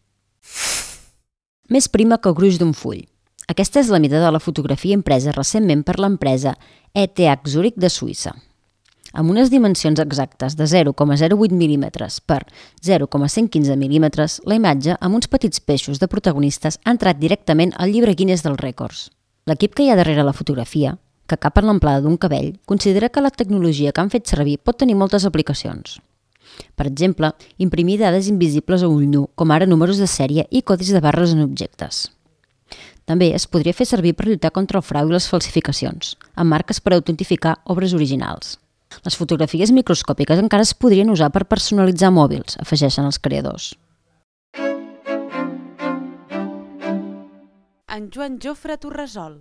S2: Més prima que el gruix d'un full. Aquesta és la mida de la fotografia impresa recentment per l'empresa E T H Zurich de Suïssa. Amb unes dimensions exactes de zero coma zero vuit mil·límetres per zero coma cent quinze mil·límetres, la imatge, amb uns petits peixos de protagonistes, ha entrat directament al llibre Guinness dels rècords. L'equip que hi ha darrere la fotografia, que cap en l'amplada d'un cabell, considera que la tecnologia que han fet servir pot tenir moltes aplicacions. Per exemple, imprimir dades invisibles a ull nu, com ara números de sèrie i codis de barres en objectes. També es podria fer servir per lluitar contra el frau i les falsificacions, amb marques per autentificar obres originals. Les fotografies microscòpiques encara es podrien usar per personalitzar mòbils, afegeixen els creadors.
S1: En Joan Jofre Torresol.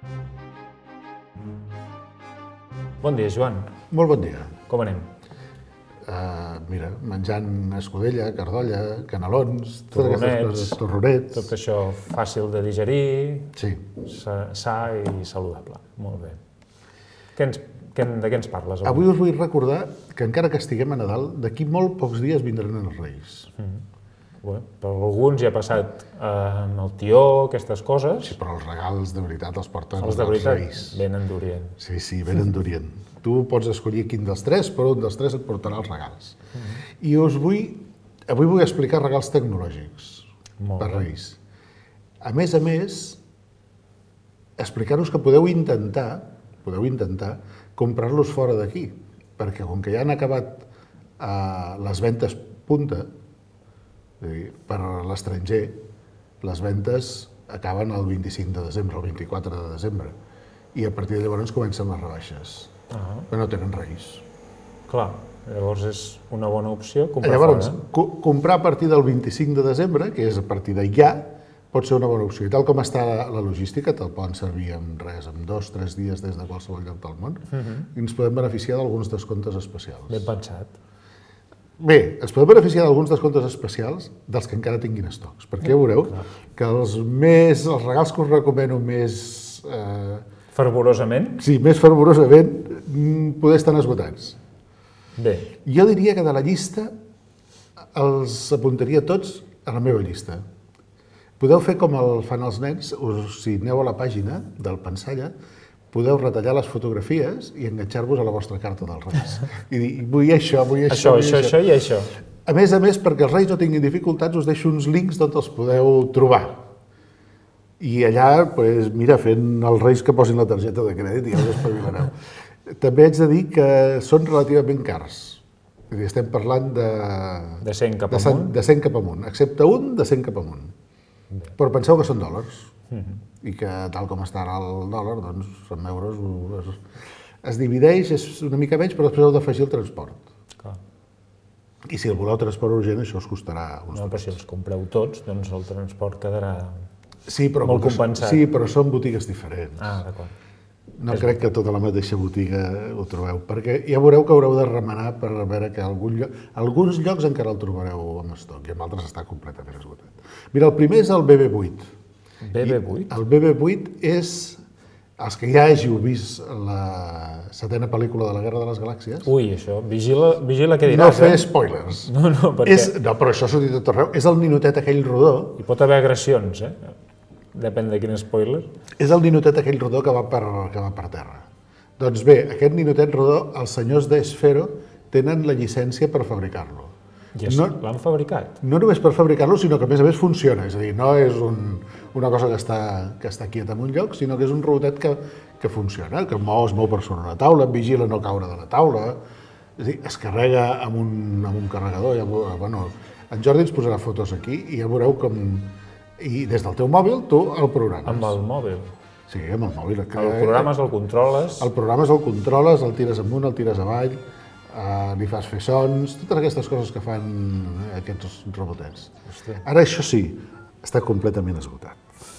S5: Bon dia, Joan.
S6: Molt bon dia.
S5: Com anem?
S6: Uh, mira, menjant escudella, cardolla, canelons, totes aquestes coses, torronets...
S5: Tot això fàcil de digerir,
S6: sí.
S5: sa, sa i saludable. Molt bé. Què ens, què, de què ens parles avui?
S6: Avui us vull recordar que encara que estiguem a Nadal, d'aquí molt pocs dies vindran els Reis.
S5: Mm. Bé, per alguns ja ha passat eh, el tió, aquestes coses.
S6: Sí, però els regals de veritat els porten
S5: els,
S6: els
S5: de veritat,
S6: Reis.
S5: Venen d'Orient.
S6: Sí, sí, venen d'Orient. Tu pots escollir quin dels tres, però un dels tres et portarà els regals. Mm-hmm. I us vull avui vull explicar regals tecnològics per Reis. A més a més, explicar-vos que podeu intentar, podeu intentar comprar-los fora d'aquí, perquè com que ja han acabat eh, les ventes punta, dir, per l'estranger, les ventes acaben el vint-i-cinc de desembre, el vint-i-quatre de desembre, i a partir de llavors comencen les rebaixes, uh-huh. però no tenen Reis.
S5: Clar, llavors és una bona opció comprar
S6: llavors,
S5: fora.
S6: Co comprar a partir del vint-i-cinc de desembre, que és a partir de ja, pot ser una bona opció. I tal com està la logística, te'l poden servir amb res, amb dos, tres dies des de qualsevol lloc del món, uh-huh. i ens podem beneficiar d'alguns descomptes especials.
S5: Ben pensat.
S6: Bé, ens podem beneficiar d'alguns descomptes especials dels que encara tinguin estocs, perquè ja veureu uh, que els, més, els regals que us recomano més... Eh,
S5: fervorosament?
S6: Sí, més fervorosament, poder estar esgotats.
S5: Bé.
S6: Jo diria que de la llista els apuntaria tots a la meva llista. Podeu fer com el fan els nens, us, si aneu a la pàgina del Pensalla, podeu retallar les fotografies i enganxar-vos a la vostra carta dels Reis. I dir, vull això, vull això,
S5: això,
S6: vull
S5: això, això i això.
S6: A més a més, perquè els Reis no tinguin dificultats, us deixo uns links d'on els podeu trobar. I allà, pues, mira, fent els Reis que posin la targeta de crèdit i ja us espavilareu. També haig de dir que són relativament cars. Estem parlant de...
S5: De cent cap
S6: de,
S5: amunt?
S6: De cent cap amunt, excepte un de cent cap amunt. Bé. Però penseu que són dòlars, uh-huh. i que tal com està ara el dòlar, doncs en euros es, es divideix, és una mica menys, però després heu d'afegir el transport.
S5: Clar.
S6: I si el voleu transport urgent, això us costarà uns
S5: no, però si els compreu tots, doncs el transport quedarà
S6: sí, però
S5: molt compensat.
S6: Sí, però són botigues diferents.
S5: Ah, d'acord.
S6: No crec que tota la mateixa botiga ho trobeu, perquè ja veureu que haureu de remenar per veure que algun lloc, alguns llocs encara el trobareu amb estoc i en altres està completament esgotat. Mira, el primer és el B B vuit.
S5: B B vuit?
S6: El B B vuit és, els que ja hàgiu vist la setena pel·lícula de la Guerra de les Galàxies...
S5: Ui, això, vigila, vigila què diràs,
S6: no fer
S5: eh?
S6: spoilers.
S5: No, no, perquè...
S6: És, no, però això s'ho dit a tot arreu. És el ninotet aquell rodó...
S5: Hi pot haver agressions, eh? Depèn de quin spoiler.
S6: És el ninotet aquell rodó que va per, que va per terra. Doncs bé, aquest ninotet rodó, els senyors d'Esfero tenen la llicència per fabricar-lo.
S5: I no, l'han fabricat?
S6: No només per fabricar-lo, sinó que a més a més funciona. És a dir, no és un, una cosa que està, que està quieta en un lloc, sinó que és un robotet que, que funciona, que mou, es mou per sobre una taula, vigila no caure de la taula, és a dir, es carrega amb un, amb un carregador. Ja, bueno, en Jordi ens posarà fotos aquí i ja veureu com... I des del teu mòbil tu el programes.
S5: Amb el mòbil?
S6: Sí, amb el mòbil.
S5: El programes, el controles...
S6: El programes, el controles, el tires amunt, el tires avall, eh, li fas fer sons, totes aquestes coses que fan eh, aquests robotets. Hòstia. Ara això sí, està completament esgotat.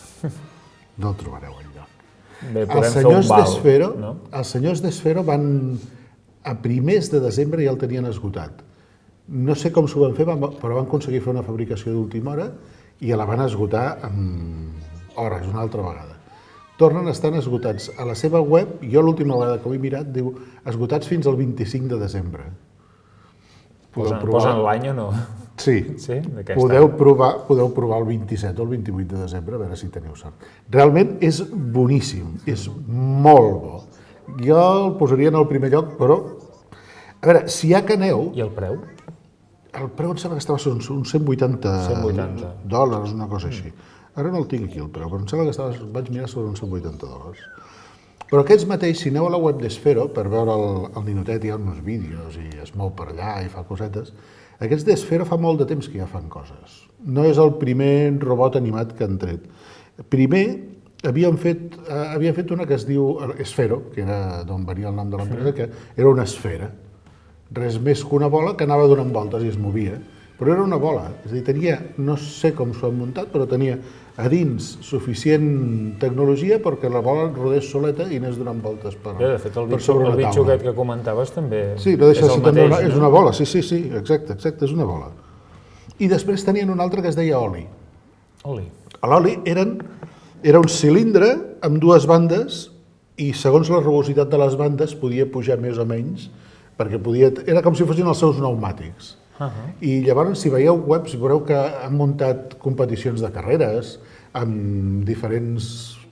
S6: No el trobareu enlloc.
S5: Bé, podem fer un val, no?
S6: Els senyors d'Esfero van... A primers de desembre ja el tenien esgotat. No sé com s'ho van fer, però van aconseguir fer una fabricació d'última hora i la van esgotar en hores, una altra vegada. Tornen estant esgotats. A la seva web, jo l'última vegada que ho he mirat, diu esgotats fins al vint-i-cinc de desembre.
S5: Posen, posen l'any o no?
S6: Sí.
S5: Sí?
S6: Podeu provar, podeu provar el vint-i-set o el vint-i-vuit de desembre, a veure si teniu sort. Realment és boníssim, és molt bo. Jo el posaria en el primer lloc, però... A veure, si ja que aneu...
S5: I el preu?
S6: El preu em sembla que estava uns, uns cent vuitanta dòlars, una cosa així. Ara no el tinc aquí el preu, però em sembla que estava, vaig mirar sobre uns cent vuitanta dòlars. Però aquests mateix, si aneu a la web d'Esfero per veure el, el ninotet, hi ha uns vídeos i es mou per allà i fa cosetes, aquests d'Esfero fa molt de temps que ja fan coses. No és el primer robot animat que han tret. Primer havien fet, eh, havien fet una que es diu Esfero, que era d'on venia el nom de l'empresa, que era una esfera. Res més que una bola que anava donant voltes i es movia. Però era una bola, és a dir, tenia, no sé com s'ho han muntat, però tenia a dins suficient tecnologia perquè la bola rodés soleta i anés donant voltes per,
S5: ja, de fet, el
S6: per
S5: bitxo,
S6: sobre
S5: el
S6: una
S5: bitxo
S6: taula.
S5: aquest que comentaves també
S6: sí, no deixa
S5: és el
S6: de ser
S5: mateix,
S6: una,
S5: no?
S6: És una bola, sí, sí, sí, exacte, exacte, és una bola. I després tenien un altre que es deia oli.
S5: Oli.
S6: L'oli eren, era un cilindre amb dues bandes i segons la rugositat de les bandes podia pujar més o menys, perquè podia, era com si fossin els seus pneumàtics. Uh-huh. I llavors, si veieu webs, veureu que han muntat competicions de carreres amb diferents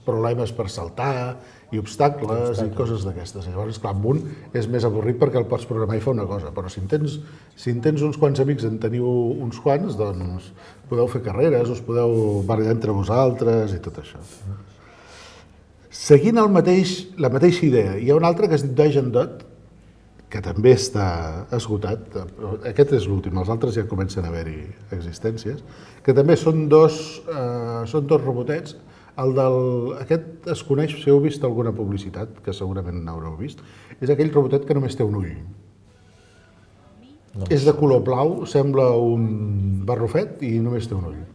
S6: problemes per saltar i obstacles i coses d'aquestes. Llavors, clar, amb un és més avorrit perquè el pots programar i fa una cosa, però si en tens, si en tens uns quants amics, en teniu uns quants, doncs podeu fer carreres, us podeu barallar entre vosaltres i tot això. Seguint el mateix, la mateixa idea, hi ha un altre que es diu Dodge and Dot, que també està esgotat. Aquest és l'últim, els altres ja comencen a haver-hi existències, que també són dos, eh, són dos robotets. El del, aquest es coneix, si heu vist alguna publicitat, que segurament n'haureu vist, és aquell robotet que només té un ull. No. És de color blau, sembla un barrufet i només té un ull.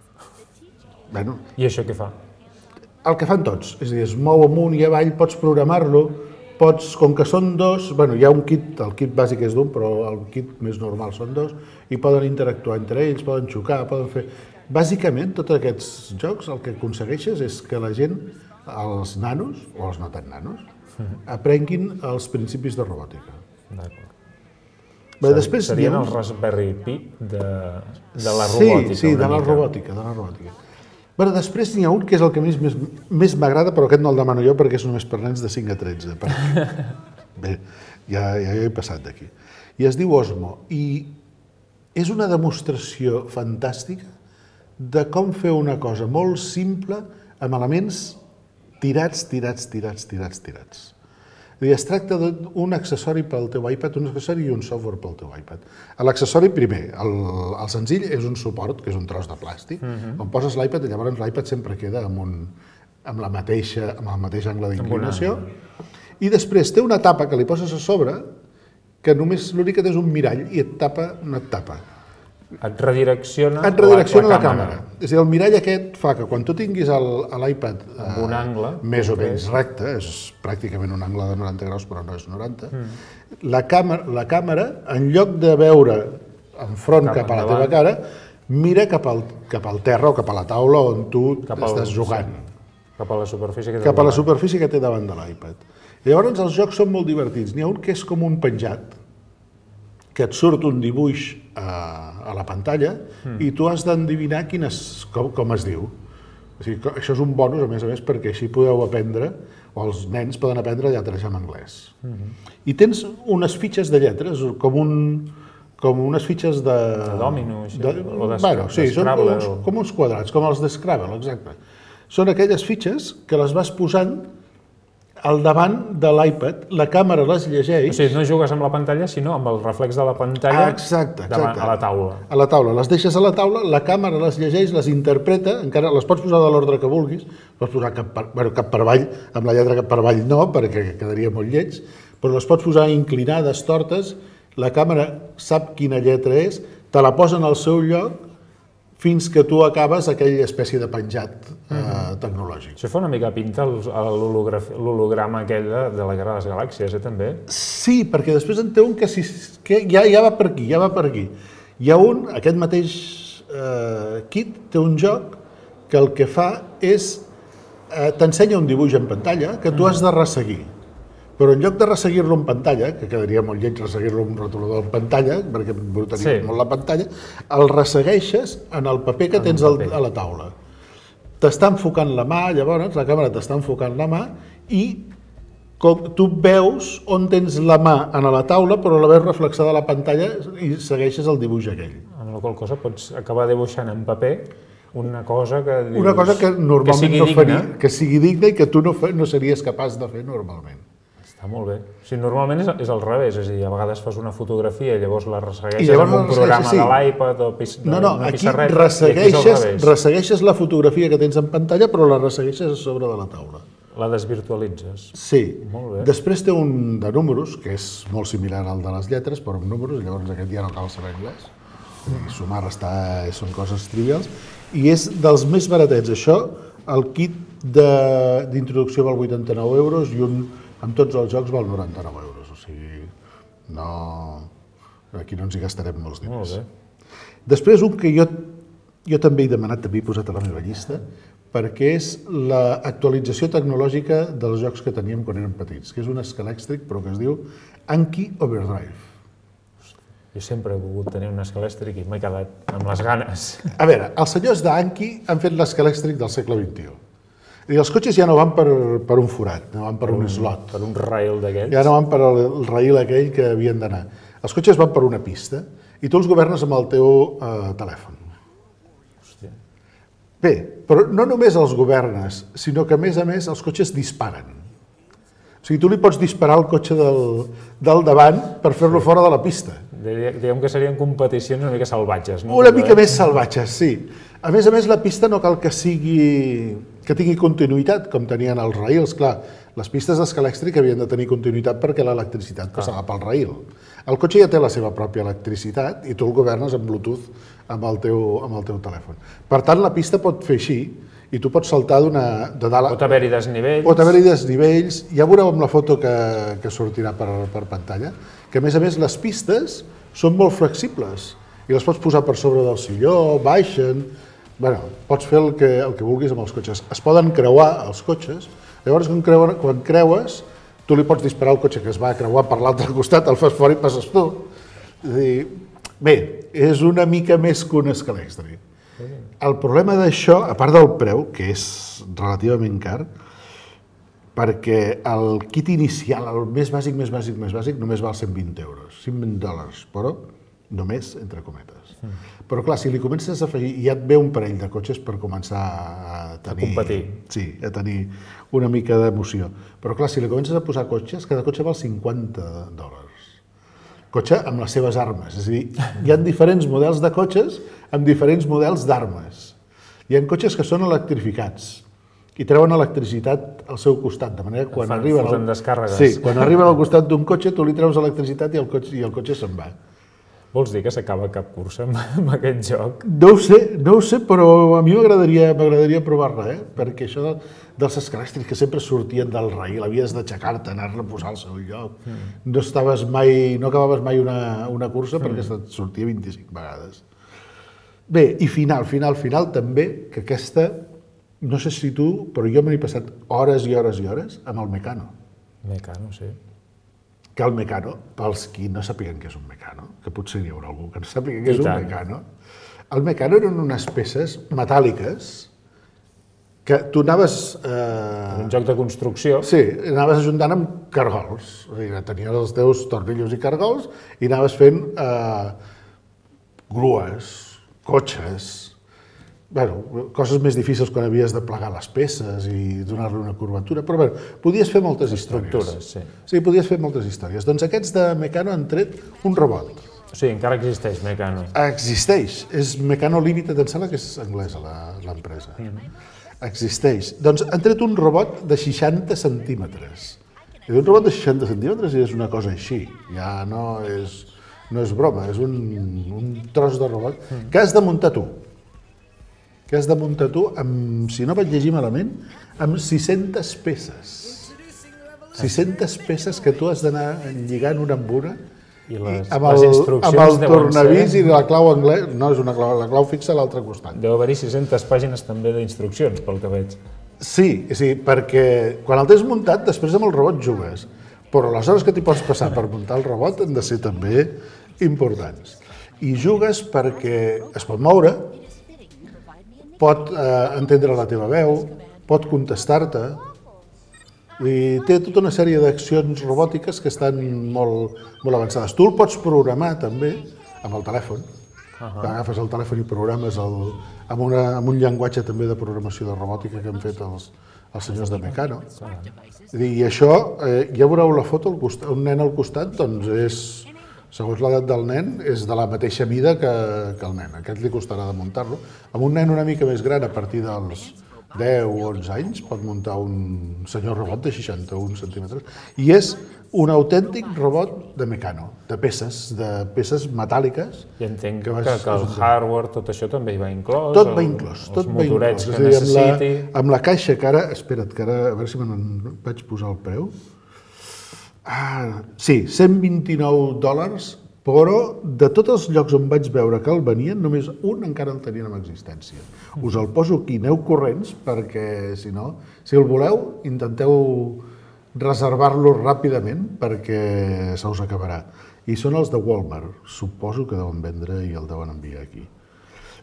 S6: Bueno,
S5: I això què fa?
S6: el que fan tots, és a dir, es mou amunt i avall, pots programar-lo, pots, com que són dos, bueno, hi ha un kit, el kit bàsic és d'un, però el kit més normal són dos, i poden interactuar entre ells, poden xocar, poden fer... Bàsicament, tots aquests jocs el que aconsegueixes és que la gent, els nanos, o els no tan nanos, aprenguin els principis de robòtica.
S5: D'acord.
S6: Bé, després
S5: Serien
S6: hi ha
S5: els
S6: uns-
S5: Raspberry Pi de, de la
S6: Sí,
S5: robòtica.
S6: sí, de
S5: una
S6: la
S5: mica.
S6: robòtica, de la robòtica. Bé, després n'hi ha un que és el que més, més, més m'agrada, però aquest no el demano jo perquè és només per nens de cinc a tretze. Perquè... Bé, ja, ja he passat d'aquí. I es diu Osmo, i és una demostració fantàstica de com fer una cosa molt simple amb elements tirats, tirats, tirats, tirats, tirats. És a dir, es tracta d'un accessori pel teu iPad, un accessori i un software pel teu iPad. L'accessori, primer, el, el senzill és un suport, que és un tros de plàstic, uh-huh. on poses l'iPad i llavors l'iPad sempre queda amb, un, amb, la mateixa, amb el mateix angle d'inclinació. I després té una tapa que li poses a sobre, que només l'únic que té és un mirall i et tapa, no et tapa.
S5: Et redirecciona,
S6: Et redirecciona la,
S5: la
S6: càmera. És a dir, el mirall aquest fa que quan tu tinguis l'iPad
S5: amb un angle
S6: més o menys recte, és pràcticament un angle de noranta graus, però no és noranta, mm. la, càmera, la càmera, en lloc de veure enfront cap, cap a la teva cara, mira cap al, cap al terra o cap a la taula on tu cap estàs al, jugant.
S5: Sí. Cap a la superfície que té
S6: Cap a la superfície que té davant de l'iPad. Llavors els jocs són molt divertits. N'hi ha un que és com un penjat, que et surt un dibuix a, a la pantalla mm. i tu has d'endevinar quin és, com, com es diu. O sigui, això és un bonus, a més a més, perquè així podeu aprendre, o els nens poden aprendre a lletrejar en anglès. Mm-hmm. I tens unes fitxes de lletres, com, un, com unes fitxes de...
S5: De dòmino, així,
S6: de,
S5: o de,
S6: bueno, sí, són
S5: Scrabble.
S6: uns, com uns quadrats, com els de Scrabble, exacte. Són aquelles fitxes que les vas posant al davant de l'iPad, la càmera les llegeix...
S5: O sigui, no jugues amb la pantalla, sinó amb el reflex de la pantalla
S6: ah, exacte, exacte.
S5: davant, a la taula.
S6: A la taula. Les deixes a la taula, la càmera les llegeix, les interpreta, encara les pots posar de l'ordre que vulguis, pots posar cap per, bueno, cap per avall, amb la lletra cap per avall no, perquè quedaria molt lleig, però les pots posar inclinades, tortes, la càmera sap quina lletra és, te la posa en el seu lloc, fins que tu acabes aquella espècie de penjat eh, tecnològic.
S5: Això fa una mica pinta l'holograma aquell de, de la Guerra de les Galàxies, eh, també?
S6: Sí, perquè després en té un que, si, que ja, ja va per aquí, ja va per aquí. Hi ha un, aquest mateix eh, kit, té un joc que el que fa és, eh, t'ensenya un dibuix en pantalla que tu mm. has de resseguir. Però en lloc de resseguir-lo en pantalla, que quedaria molt lleig resseguir-lo amb un retolador en pantalla, perquè brutaria sí. molt la pantalla, el ressegueixes en el paper que en tens paper. a la taula. T'està enfocant la mà, llavors la càmera t'està enfocant la mà i com tu veus on tens la mà a la taula, però la veus reflexada a la pantalla i segueixes el dibuix aquell.
S5: Amb la qual cosa pots acabar dibuixant en paper una cosa que dius,
S6: una cosa que normalment
S5: que sigui
S6: no
S5: digna.
S6: faria, que sigui digna i que tu no, no series capaç de fer normalment.
S5: Està molt bé. O sigui, normalment és, és al revés, és a dir, a vegades fas una fotografia i llavors la ressegueixes
S6: llavors
S5: amb un programa
S6: sí.
S5: de l'iPad o pis, de,
S6: no, no,
S5: una
S6: aquí
S5: pissarreta,
S6: ressegueixes,
S5: i aquí és al revés.
S6: ressegueixes la fotografia que tens en pantalla, però la ressegueixes a sobre de la taula.
S5: La desvirtualitzes.
S6: Sí.
S5: Molt bé.
S6: Després té un de números, que és molt similar al de les lletres, però amb números, llavors aquest ja no cal saber anglès. I sumar, restar, són coses trivials. I és dels més baratets. Això, el kit d'introducció val vuitanta-nou euros i un amb tots els jocs val noranta-nou euros, o sigui, no... aquí no ens hi gastarem molts diners.
S5: Molt bé.
S6: Després, un que jo, jo també he demanat, també he posat a la meva llista, perquè és l'actualització tecnològica dels jocs que teníem quan érem petits, que és un escalèxtric, però que es diu Anki Overdrive.
S5: Jo sempre he volgut tenir un escalèxtric i m'he quedat amb les ganes.
S6: A veure, els senyors d'Anki han fet l'escalèxtric del segle vint-i-u. I els cotxes ja no van per, per un forat, no van per un, un slot.
S5: Per un rail d'aquells.
S6: Ja no van per el, el rail aquell que havien d'anar. Els cotxes van per una pista i tu els governes amb el teu eh, telèfon.
S5: Hòstia.
S6: Bé, però no només els governes, sinó que a més a més els cotxes disparen. O sigui, tu li pots disparar al cotxe del, del davant per fer-lo fora de la pista.
S5: Diguem que serien competicions una mica salvatges, no?
S6: Una mica més salvatges, sí. A més a més, la pista no cal que sigui que tingui continuïtat, com tenien els rails. Clar, les pistes d'escalèxtric havien de tenir continuïtat perquè l'electricitat passava pel rail. El cotxe ja té la seva pròpia electricitat i tu el governes amb Bluetooth amb el teu, amb el teu telèfon. Per tant, la pista pot fer així i tu pots saltar d'una... de dalt...
S5: Pot haver-hi desnivells.
S6: Pot haver-hi desnivells. Ja veureu amb la foto que, que sortirà per, per pantalla, que a més a més les pistes són molt flexibles i les pots posar per sobre del silló, baixen... Bueno, pots fer el que, el que vulguis amb els cotxes. Es poden creuar els cotxes, llavors quan, creuen, quan creues tu li pots disparar al cotxe que es va creuar per l'altre costat, el fas fora i passes tu. És a dir, bé, és una mica més que un escalèxtric. El problema d'això, a part del preu, que és relativament car, perquè el kit inicial, el més bàsic, més bàsic, més bàsic, només val cent vint euros, cent vint dòlars, però només, entre cometes. Mm. Però clar, si li comences a afegir, ja et ve un parell de cotxes per començar a tenir...
S5: A competir.
S6: Sí, a tenir una mica d'emoció. Però clar, si li comences a posar cotxes, cada cotxe val cinquanta dòlars. Cotxe amb les seves armes. És a dir, hi ha diferents models de cotxes amb diferents models d'armes. Hi ha cotxes que són electrificats i treuen electricitat al seu costat, de manera que quan
S5: Fan,
S6: arriben...
S5: Fan descàrregues.
S6: Sí, quan arriben al costat d'un cotxe, tu li treus electricitat i el cotxe, i el cotxe se'n va.
S5: Vols dir que s'acaba cap cursa amb, amb aquest joc?
S6: No ho sé, no ho sé, però a mi m'agradaria m'agradaria provar-la, eh? Perquè això dels escalèxtrics que sempre sortien del rail, havies d'aixecar-te, anar-la a posar al seu lloc. Mm. No estaves mai, no acabaves mai una, una cursa mm. perquè et sortia vint-i-cinc vegades. Bé, i final, final, final també, que aquesta, no sé si tu, però jo me n'he passat hores i hores i hores amb el Meccano.
S5: Meccano, sí.
S6: Que el Meccano, pels qui no sàpiguen què és un Meccano, que potser hi haurà algú que no sàpiga què és un Meccano, el Meccano eren unes peces metàl·liques que tu anaves... Eh...
S5: Un joc de construcció.
S6: Sí, anaves ajuntant amb cargols. O sigui, tenies els teus tornillos i cargols i anaves fent eh, grues, cotxes, bueno, coses més difícils quan havies de plegar les peces i donar-li una curvatura, però bueno, podies fer moltes històries.
S5: Sí.
S6: Sí, podies fer moltes històries. Doncs aquests de Meccano han tret un robot.
S5: O sigui, encara existeix Meccano.
S6: Existeix. És Meccano Limited, em sembla que és anglesa l'empresa. Mm-hmm. Existeix. Doncs han tret un robot de seixanta centímetres. I un robot de seixanta centímetres és una cosa així. Ja no és, no és broma, és un, un tros de robot mm. que has de muntar tu. que has de muntar tu, amb, si no vaig llegir malament, amb sis-centes peces. sis-centes peces que tu has d'anar lligant una amb una,
S5: i les,
S6: amb el,
S5: les instruccions
S6: amb el tornavís
S5: ser...
S6: i la clau anglès, no, és una clau, la clau fixa a l'altre costat.
S5: Deu haver-hi sis-centes pàgines també d'instruccions, pel que veig.
S6: Sí, sí, perquè quan el tens muntat, després amb el robot jugues, però les hores que t'hi pots passar per muntar el robot han de ser també importants. I jugues perquè es pot moure, pot eh, entendre la teva veu, pot contestar-te, i té tota una sèrie d'accions robòtiques que estan molt, molt avançades. Tu el pots programar també amb el telèfon. Uh-huh. Agafes el telèfon i programes el, amb, una, amb un llenguatge també de programació de robòtica que han fet els, els senyors de Meccano. I això, eh, ja veureu la foto, al costat, un nen al costat, doncs és, segons l'edat del nen, és de la mateixa mida que, que el nen. Aquest li costarà de muntar-lo. Amb un nen una mica més gran, a partir dels deu o onze anys, pot muntar un senyor robot de seixanta-un centímetres. I és un autèntic robot de Meccano, de peces, de peces metàl·liques.
S5: I entenc
S6: que,
S5: que, que el hardware, tot això també hi va inclòs.
S6: Tot va inclòs, tot va inclòs.
S5: Els motorets que necessiti.
S6: Amb la, amb la caixa que ara, espera't, que ara, a veure si me'n vaig posar el preu. Ah, sí, cent vint-i-nou dòlars, però de tots els llocs on vaig veure que el venien, només un encara el tenien en existència. Us el poso aquí, aneu corrents, perquè si no, si el voleu, intenteu reservar-lo ràpidament perquè se us acabarà. I són els de Walmart, suposo que deuen vendre i el deuen enviar aquí.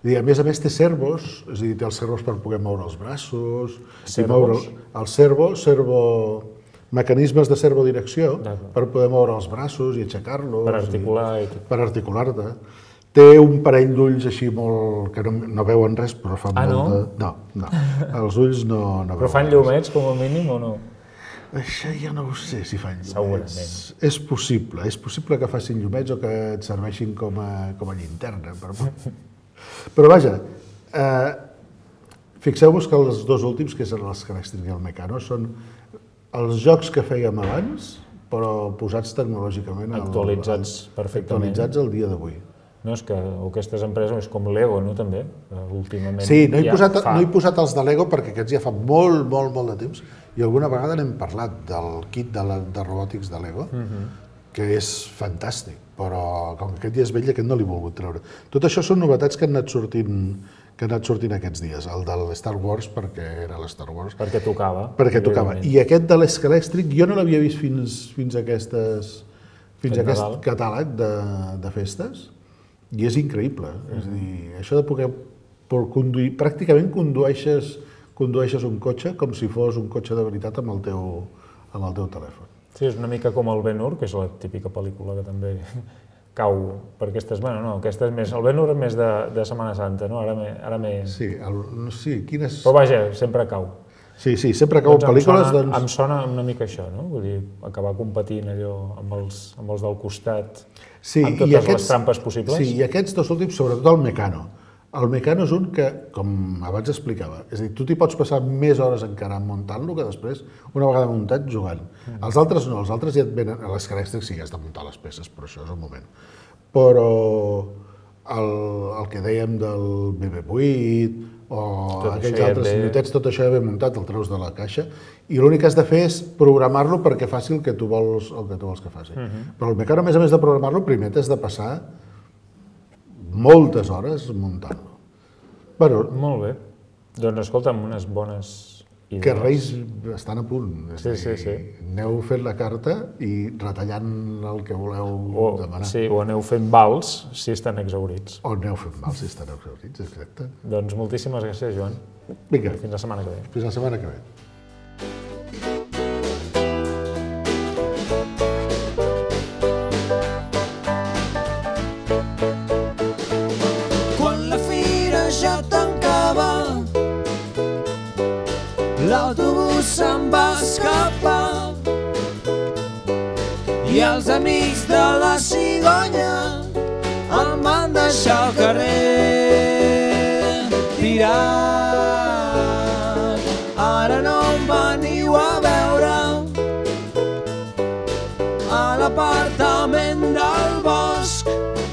S6: I a més a més té servos, és a dir, té els servos per poder moure els braços,
S5: servos?
S6: I moure els servos, servo, mecanismes de servodirecció per poder moure els braços i aixecar-los.
S5: Per articular i tot.
S6: Per articular-te. Té un parell d'ulls així molt... que no, no veuen res, però fan
S5: ah,
S6: molt
S5: no?
S6: de... No, no. Els ulls no, no
S5: però fan llumets, com a mínim, o no?
S6: Això ja no ho sé, si fan llumets.
S5: Segurament.
S6: És possible, és possible que facin llumets o que et serveixin com a, com a llinterna. Però, però vaja, eh, fixeu-vos que els dos últims, que són l'Scalextric i el Meccano, són els jocs que fèiem abans, però posats tecnològicament...
S5: Actualitzats
S6: al,
S5: perfectament.
S6: Actualitzats al dia d'avui.
S5: No, és que aquestes empreses, és com Lego, no, també, últimament.
S6: Sí, no he,
S5: ja
S6: posat,
S5: fa...
S6: no he posat els de Lego perquè aquests ja fa molt, molt, molt de temps i alguna vegada n'hem parlat del kit de, la, de robòtics de Lego, uh-huh. que és fantàstic, però com que aquest ja és vell, aquest no l'he volgut treure. Tot això són novetats que han anat sortint, que han anat sortint aquests dies. El de l'Star Wars, perquè era l'Star Wars.
S5: Perquè tocava.
S6: Perquè tocava. I aquest de l'Scalextric jo no l'havia vist fins, fins a aquestes, fins a aquest catàleg de, de festes. I és increïble, mm-hmm. és a dir, això de poder conduir, pràcticament condueixes, condueixes un cotxe com si fos un cotxe de veritat amb el teu, amb el teu telèfon.
S5: Sí, és una mica com el Ben-Hur, que és la típica pel·lícula que també cau per aquestes... Bueno, no, aquesta és més... El Ben-Hur és més de, de Setmana Santa, no? Ara, me, ara més...
S6: Sí, el, sí, quines...
S5: Però vaja, sempre cau.
S6: Sí, sí, sempre cau
S5: doncs
S6: pel·lícules,
S5: em sona,
S6: doncs...
S5: Em sona una mica això, no? Vull dir, acabar competint allò amb els, amb els del costat,
S6: sí,
S5: amb totes aquests, les trampes possibles.
S6: Sí, i aquests dos últims, sobretot el Meccano. El Meccano és un que, com abans explicava, és a dir, tu t'hi pots passar més hores encara muntant-lo que després, una vegada muntat, jugant. Mm. Els altres no, els altres ja et venen... A l'Scalextric sí, has de muntar les peces, però això és un moment. Però el, el que dèiem del B B vuit o tot aquells altres ve... notets, tot això ja ve muntat, el treus de la caixa, i l'únic que has de fer és programar-lo perquè faci el que tu vols, el que tu vols que faci. Uh-huh. Però el Meccano, a més a més de programar-lo, primer t'has de passar moltes hores muntant-lo. Bueno,
S5: molt bé. Doncs escolta'm, unes bones idees.
S6: Que Reis estan a punt. És
S5: sí, sí, sí.
S6: Aneu fent la carta i retallant el que voleu
S5: o,
S6: demanar.
S5: Sí, o aneu fent vals si estan exaurits.
S6: O aneu fent vals si estan exaurits, exacte.
S5: Doncs moltíssimes gràcies, Joan.
S6: Vinga.
S5: Fins la setmana que ve.
S6: Fins la setmana que ve.
S7: L'autobús se'n va escapar i els amics de la cigonya em van deixar al carrer tirat. Ara no em veniu a veure a l'apartament del bosc.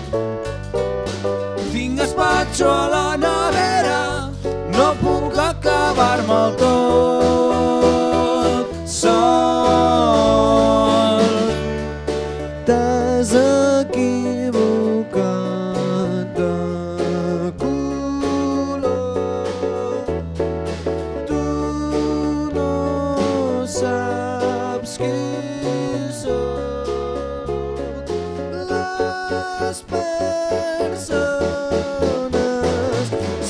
S7: Tinc espatxo a la nevera, no puc acabar-me'l tot sol. T'has equivocat de color. Tu no saps qui sóc. Les persones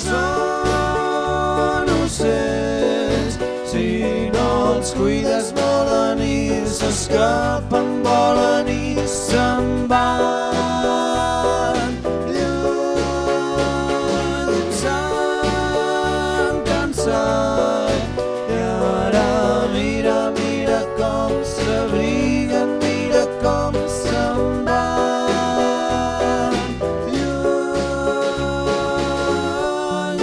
S7: són ocells, si no els cuides volen i s'escapen, volen i se'n van lluny. S'han cansat i ara mira, mira com s'abriguen, mira com se'n van lluny.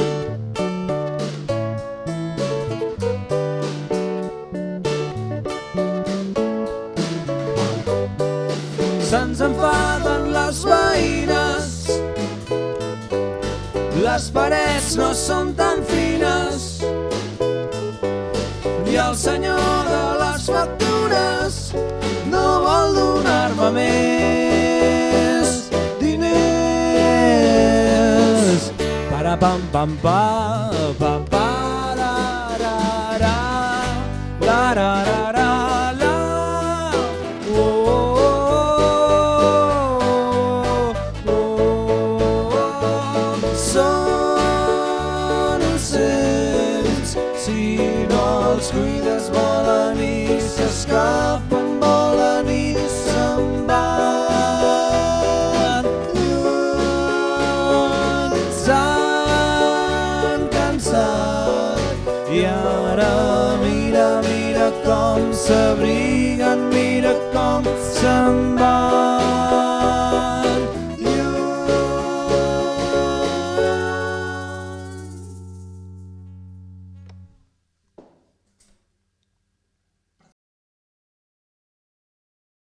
S7: Se'ns enfaden les veïnes, les parets no són tan fines i el senyor de les factures no vol donar-me més diners. Para pam pam pa pa pa la ra ra la ra ra ra. So si no els cuides volen i s'escapen, volen i se'n van. Lluny s'han cansat i ara mira, mira com s'abriguen, mira com